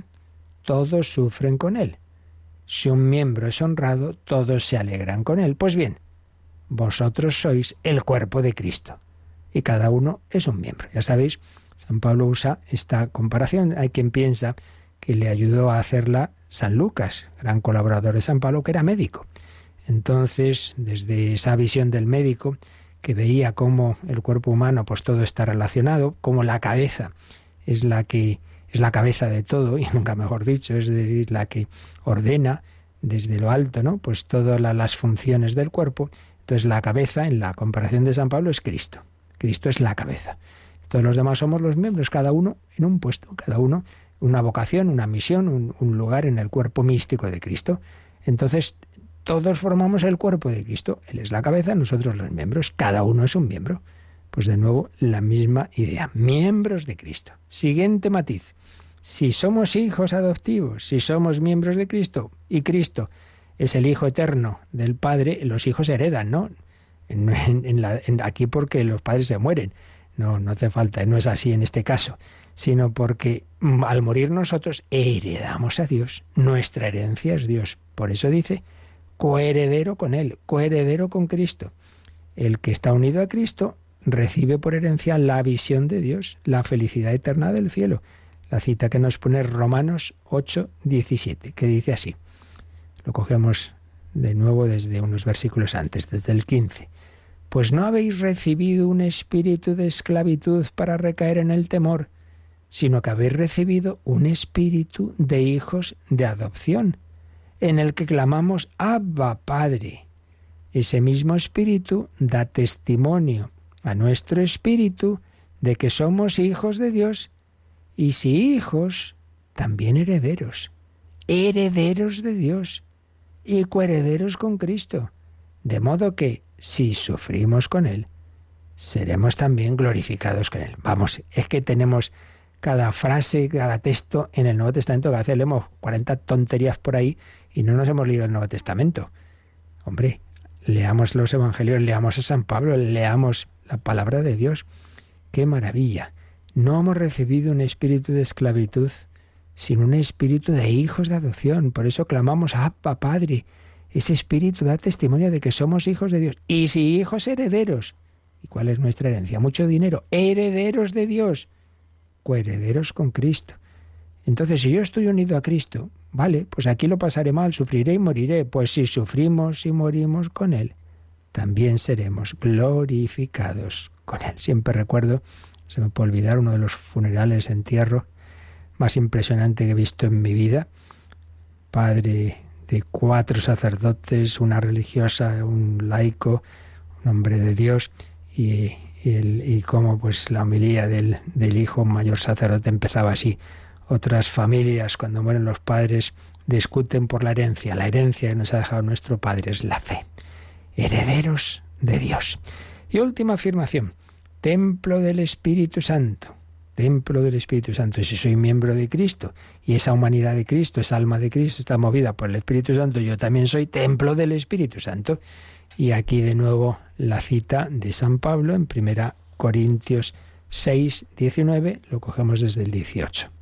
todos sufren con él. Si un miembro es honrado, todos se alegran con él. Pues bien, vosotros sois el cuerpo de Cristo y cada uno es un miembro. Ya sabéis, San Pablo usa esta comparación. Hay quien piensa que le ayudó a hacerla San Lucas, gran colaborador de San Pablo, que era médico. Entonces, desde esa visión del médico, que veía cómo el cuerpo humano, pues todo está relacionado, cómo la cabeza es la que es la cabeza de todo, y nunca mejor dicho, es decir, la que ordena desde lo alto, ¿no? Pues todas las funciones del cuerpo. Entonces la cabeza, en la comparación de San Pablo, es Cristo. Cristo es la cabeza. Todos los demás somos los miembros, cada uno en un puesto, cada uno una vocación, una misión, un, un lugar en el cuerpo místico de Cristo. Entonces todos formamos el cuerpo de Cristo. Él es la cabeza, nosotros los miembros. Cada uno es un miembro. Pues de nuevo la misma idea. Miembros de Cristo. Siguiente matiz. Si somos hijos adoptivos, si somos miembros de Cristo, y Cristo es el Hijo eterno del Padre, los hijos heredan, ¿no? En, en, en la, en, aquí porque los padres se mueren. No, no hace falta, no es así en este caso, sino porque al morir nosotros heredamos a Dios. Nuestra herencia es Dios. Por eso dice, coheredero con Él, coheredero con Cristo. El que está unido a Cristo recibe por herencia la visión de Dios, la felicidad eterna del cielo. La cita que nos pone Romanos ocho, diecisiete, que dice así. Lo cogemos de nuevo desde unos versículos antes, desde el quince. Pues no habéis recibido un espíritu de esclavitud para recaer en el temor, sino que habéis recibido un espíritu de hijos de adopción, en el que clamamos Abba, Padre. Ese mismo espíritu da testimonio a nuestro espíritu de que somos hijos de Dios, y si hijos, también herederos, herederos de Dios y coherederos con Cristo, de modo que, si sufrimos con Él, seremos también glorificados con Él. Vamos, es que tenemos cada frase, cada texto en el Nuevo Testamento, que a veces leemos cuarenta tonterías por ahí y no nos hemos leído el Nuevo Testamento. Hombre, leamos los Evangelios, leamos a San Pablo, leamos la palabra de Dios. ¡Qué maravilla! No hemos recibido un espíritu de esclavitud, sino un espíritu de hijos de adopción. Por eso clamamos Abba, Padre. Ese Espíritu da testimonio de que somos hijos de Dios. Y si hijos, herederos. ¿Y cuál es nuestra herencia? Mucho dinero. Herederos de Dios. Coherederos con Cristo. Entonces, si yo estoy unido a Cristo, vale, pues aquí lo pasaré mal, sufriré y moriré. Pues si sufrimos y morimos con Él, también seremos glorificados con Él. Siempre recuerdo, se me puede olvidar, uno de los funerales, entierro más impresionante que he visto en mi vida. Padre de cuatro sacerdotes, una religiosa, un laico, un hombre de Dios, y, y, el, y cómo pues la homilía del, del hijo mayor sacerdote empezaba así. Otras familias, cuando mueren los padres, discuten por la herencia. La herencia que nos ha dejado nuestro Padre es la fe. Herederos de Dios. Y última afirmación. Templo del Espíritu Santo. Templo del Espíritu Santo. Y si soy miembro de Cristo, y esa humanidad de Cristo, esa alma de Cristo está movida por el Espíritu Santo, yo también soy templo del Espíritu Santo. Y aquí de nuevo la cita de San Pablo en primera Corintios seis, diecinueve, lo cogemos desde el dieciocho.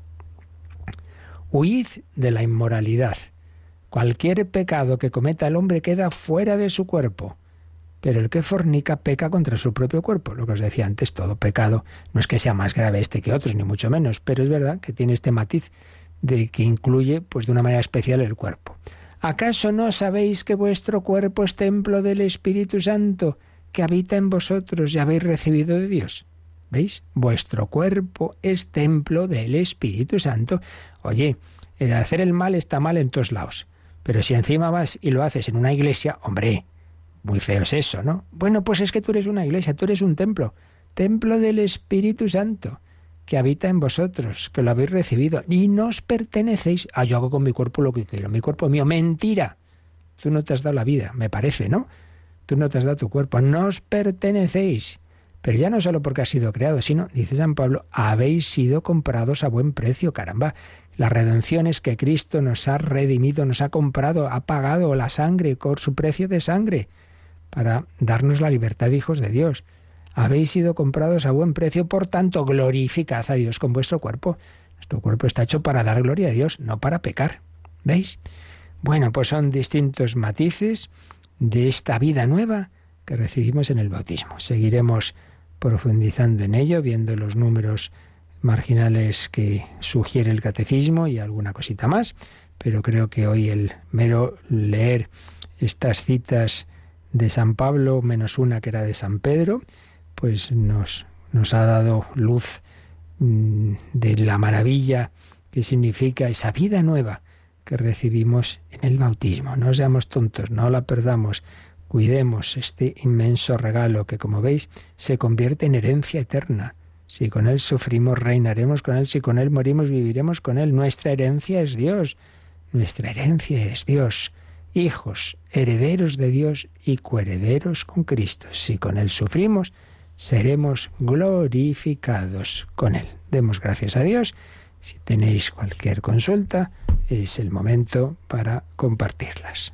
Huid de la inmoralidad. Cualquier pecado que cometa el hombre queda fuera de su cuerpo, pero el que fornica peca contra su propio cuerpo. Lo que os decía antes, todo pecado no es que sea más grave este que otros, ni mucho menos, pero es verdad que tiene este matiz de que incluye, pues de una manera especial, el cuerpo. ¿Acaso no sabéis que vuestro cuerpo es templo del Espíritu Santo, que habita en vosotros y habéis recibido de Dios? ¿Veis? Vuestro cuerpo es templo del Espíritu Santo. Oye, el hacer el mal está mal en todos lados, pero si encima vas y lo haces en una iglesia, hombre, muy feo es eso, ¿no? Bueno, pues es que tú eres una iglesia, tú eres un templo, templo del Espíritu Santo, que habita en vosotros, que lo habéis recibido, y no os pertenecéis. Ah, yo hago con mi cuerpo lo que quiero, mi cuerpo mío. Mentira. Tú no te has dado la vida, me parece, ¿no? Tú no te has dado tu cuerpo, no os pertenecéis. Pero ya no solo porque ha sido creado, sino, dice San Pablo, habéis sido comprados a buen precio, caramba. La redención es que Cristo nos ha redimido, nos ha comprado, ha pagado la sangre por su precio de sangre para darnos la libertad de hijos de Dios. Habéis sido comprados a buen precio, por tanto, glorificad a Dios con vuestro cuerpo. Nuestro cuerpo está hecho para dar gloria a Dios, no para pecar. ¿Veis? Bueno, pues son distintos matices de esta vida nueva que recibimos en el bautismo. Seguiremos profundizando en ello, viendo los números marginales que sugiere el catecismo y alguna cosita más, pero creo que hoy el mero leer estas citas de San Pablo, menos una que era de San Pedro, pues nos, nos ha dado luz mmm, de la maravilla que significa esa vida nueva que recibimos en el bautismo. No seamos tontos, no la perdamos. Cuidemos este inmenso regalo que, como veis, se convierte en herencia eterna. Si con Él sufrimos, reinaremos con Él. Si con Él morimos, viviremos con Él. Nuestra herencia es Dios. Nuestra herencia es Dios. Hijos, herederos de Dios y coherederos con Cristo. Si con Él sufrimos, seremos glorificados con Él. Demos gracias a Dios. Si tenéis cualquier consulta, es el momento para compartirlas.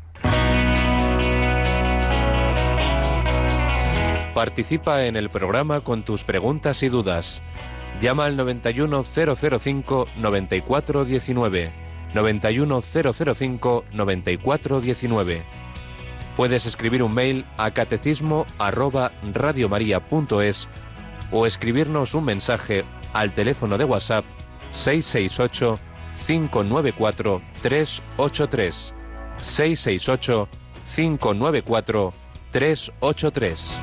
Participa en el programa con tus preguntas y dudas. Llama al noventa y uno cero cero cinco noventa y cuatro diecinueve, noventa y uno cero cero cinco noventa y cuatro diecinueve. Puedes escribir un mail a catecismo arroba radiomaria.es o escribirnos un mensaje al teléfono de WhatsApp seis seis ocho cinco nueve cuatro tres ocho tres, seis seis ocho cinco nueve cuatro tres ocho tres.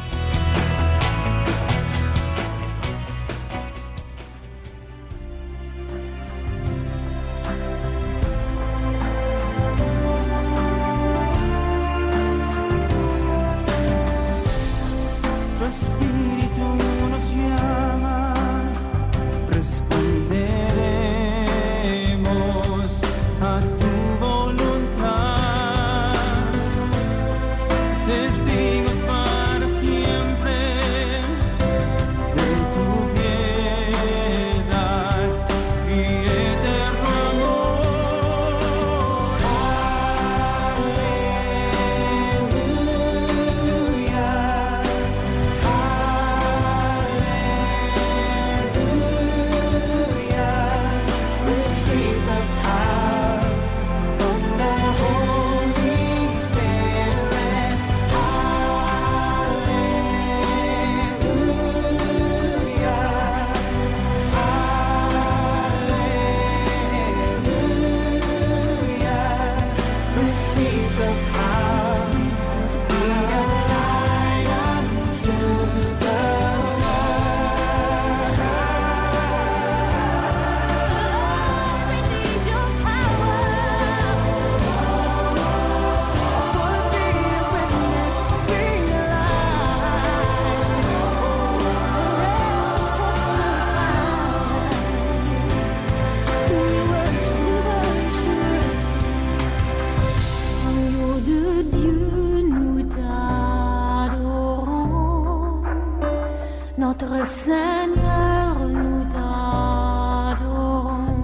notre Seigneur, nous t'adorons.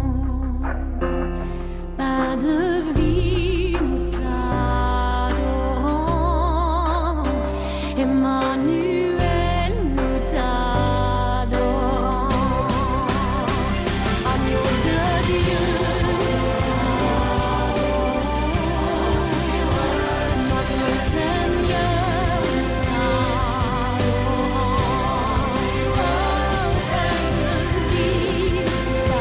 Pain de vie, nous t'adorons. Emmanuel, nous t'adorons. Agneau de Dieu, notre Seigneur, nous t'adorons. Oh, Pain de vie, nous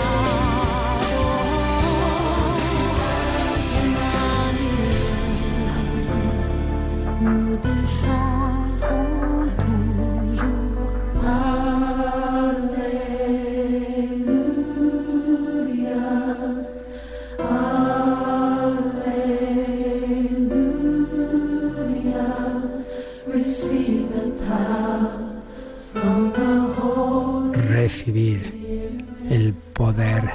t'adorons. Emmanuel, nous te chanterons toujours. Alléluia, Alléluia. Receive the power from the Holy Recibir el poder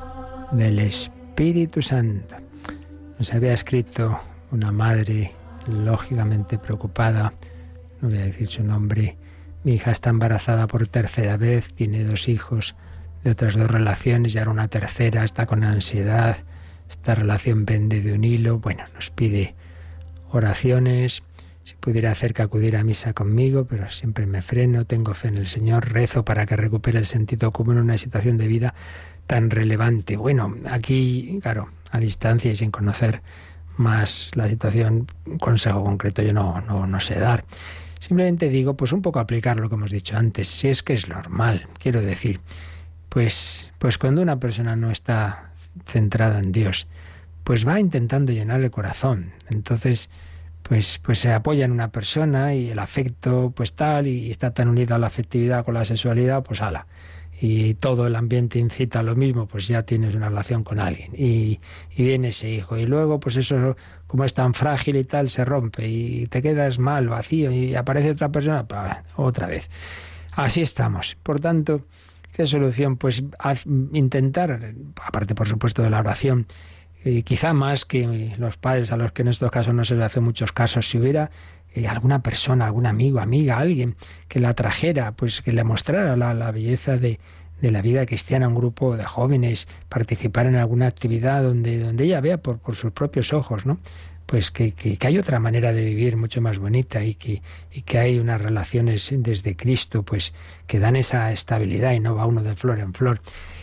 del Espíritu Santo. Nos había escrito una madre lógicamente preocupada, no voy a decir su nombre. Mi hija está embarazada por tercera vez, tiene dos hijos de otras dos relaciones y ahora una tercera, está con ansiedad, esta relación pende de un hilo. Bueno, nos pide oraciones, si pudiera hacer que acudiera a misa conmigo, pero siempre me freno, tengo fe en el Señor, rezo para que recupere el sentido común en una situación de vida tan relevante. Bueno, aquí, claro, a distancia y sin conocer más la situación, un consejo concreto yo no, no, no sé dar. Simplemente digo, pues un poco aplicar lo que hemos dicho antes, si es que es normal, quiero decir, pues, pues cuando una persona no está centrada en Dios, pues va intentando llenar el corazón. Entonces, pues, pues se apoya en una persona y el afecto, pues tal, y está tan unido a la afectividad con la sexualidad, pues ala. Y todo el ambiente incita a lo mismo, pues ya tienes una relación con alguien. Y, y viene ese hijo. Y luego, pues eso, como es tan frágil y tal, se rompe. Y te quedas mal, vacío, y aparece otra persona, ¡pah!, otra vez. Así estamos. Por tanto, ¿qué solución? Pues intentar, aparte por supuesto de la oración, y quizá más que los padres a los que en estos casos no se les hace muchos casos, si hubiera eh, alguna persona, algún amigo, amiga, alguien que la trajera, pues que le mostrara la, la belleza de, de la vida cristiana, un grupo de jóvenes, participar en alguna actividad donde, donde ella vea por, por sus propios ojos, ¿no? Pues que, que, que hay otra manera de vivir mucho más bonita y que, y que hay unas relaciones desde Cristo pues que dan esa estabilidad y no va uno de flor en flor.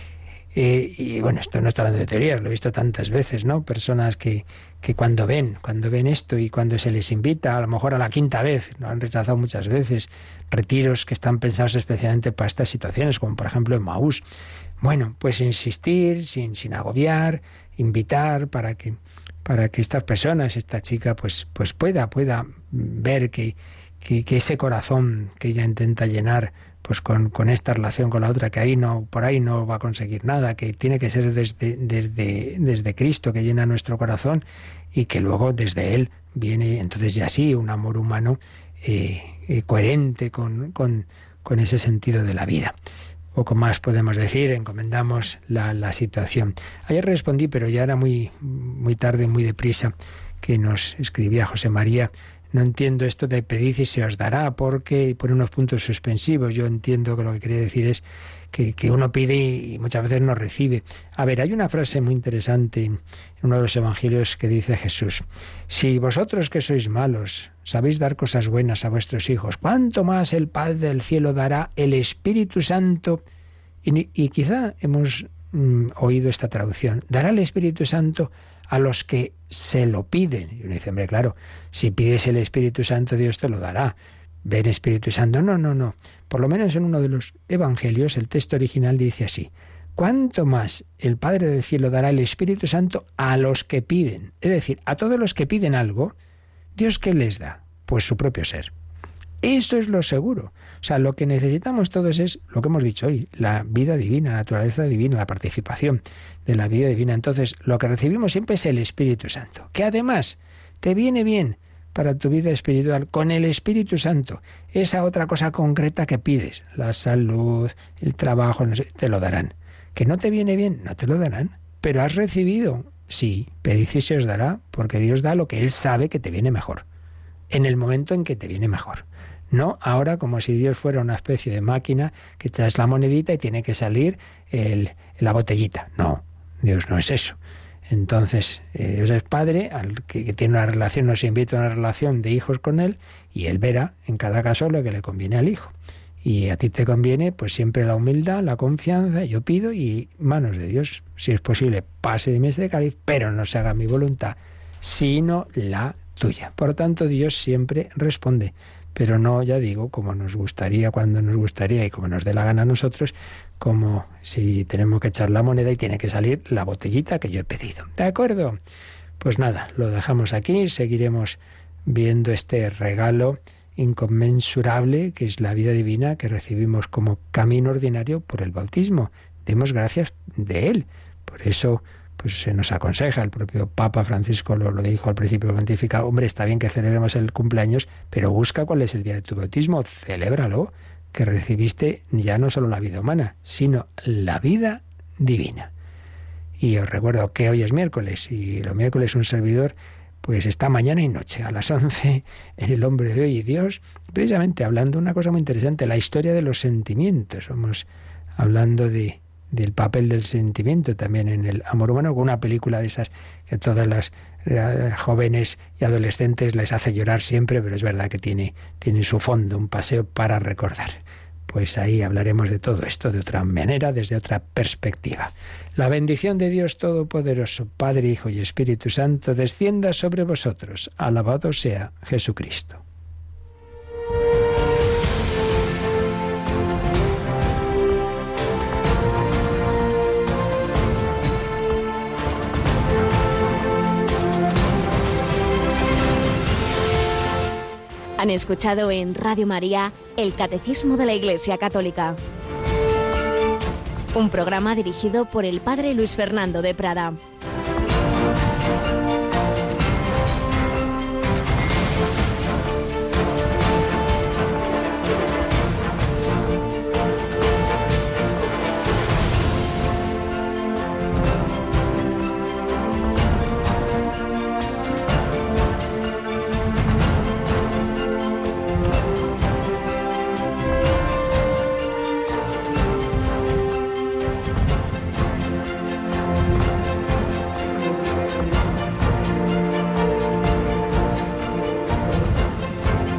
Eh, y bueno, esto no está hablando de teorías, lo he visto tantas veces, ¿no? Personas que, que cuando ven, cuando ven esto y cuando se les invita, a lo mejor a la quinta vez, lo han rechazado muchas veces, retiros que están pensados especialmente para estas situaciones, como por ejemplo en Maús. Bueno, pues insistir, sin, sin agobiar, invitar para que, para que estas personas, esta chica, pues, pues pueda, pueda ver que, que, que ese corazón que ella intenta llenar pues con, con esta relación con la otra, que ahí no, por ahí no va a conseguir nada, que tiene que ser desde, desde, desde Cristo que llena nuestro corazón y que luego desde Él viene entonces ya sí un amor humano eh, eh, coherente con, con, con ese sentido de la vida. Poco más podemos decir, encomendamos la, la situación. Ayer respondí, pero ya era muy, muy tarde, muy deprisa, que nos escribía José María. No entiendo esto de pedid y se os dará, porque pone unos puntos suspensivos. Yo entiendo que lo que quería decir es que, que uno pide y muchas veces no recibe. A ver, hay una frase muy interesante en uno de los evangelios que dice Jesús: si vosotros que sois malos sabéis dar cosas buenas a vuestros hijos, ¿cuánto más el Padre del cielo dará el Espíritu Santo? Y, y quizá hemos mm, oído esta traducción: dará el Espíritu Santo a los que se lo piden. Y uno dice, hombre, claro, si pides el Espíritu Santo, Dios te lo dará. Ven Espíritu Santo. No, no, no. Por lo menos en uno de los evangelios, el texto original dice así: ¿cuánto más el Padre del cielo dará el Espíritu Santo a los que piden? Es decir, a todos los que piden algo, ¿Dios qué les da? Pues su propio ser. Eso es lo seguro. O sea, lo que necesitamos todos es lo que hemos dicho hoy, la vida divina, la naturaleza divina, la participación de la vida divina. Entonces, lo que recibimos siempre es el Espíritu Santo, que además te viene bien para tu vida espiritual con el Espíritu Santo. Esa otra cosa concreta que pides, la salud, el trabajo, no sé, te lo darán. ¿Que no te viene bien? No te lo darán. ¿Pero has recibido? Sí, pedid y se os dará, porque Dios da lo que Él sabe que te viene mejor, en el momento en que te viene mejor. No ahora como si Dios fuera una especie de máquina que traes la monedita y tiene que salir el, la botellita. No, Dios no es eso. Entonces, eh, Dios es Padre, al que, que tiene una relación, nos invita a una relación de hijos con Él, y Él verá en cada caso lo que le conviene al hijo. Y a ti te conviene pues siempre la humildad, la confianza, yo pido, y manos de Dios, si es posible, pase de mí este cáliz, pero no se haga mi voluntad, sino la tuya. Por tanto, Dios siempre responde, pero no, ya digo, como nos gustaría, cuando nos gustaría y como nos dé la gana a nosotros, como si tenemos que echar la moneda y tiene que salir la botellita que yo he pedido. ¿De acuerdo? Pues nada, lo dejamos aquí, seguiremos viendo este regalo inconmensurable que es la vida divina que recibimos como camino ordinario por el bautismo. Demos gracias de él. Por eso pues se nos aconseja, el propio Papa Francisco lo, lo dijo al principio del pontificado, hombre, está bien que celebremos el cumpleaños, pero busca cuál es el día de tu bautismo, celébralo, que recibiste ya no solo la vida humana, sino la vida divina. Y os recuerdo que hoy es miércoles, y los miércoles un servidor pues está mañana y noche, a las once, en El Hombre de Hoy y Dios, precisamente hablando de una cosa muy interesante, la historia de los sentimientos. Vamos hablando de, del papel del sentimiento también en el amor humano, con una película de esas que a todas las eh, jóvenes y adolescentes les hace llorar siempre, pero es verdad que tiene, tiene su fondo, un paseo para recordar. Pues ahí hablaremos de todo esto de otra manera, desde otra perspectiva. La bendición de Dios Todopoderoso, Padre, Hijo y Espíritu Santo, descienda sobre vosotros. Alabado sea Jesucristo. Han escuchado en Radio María el Catecismo de la Iglesia Católica, un programa dirigido por el Padre Luis Fernando de Prada.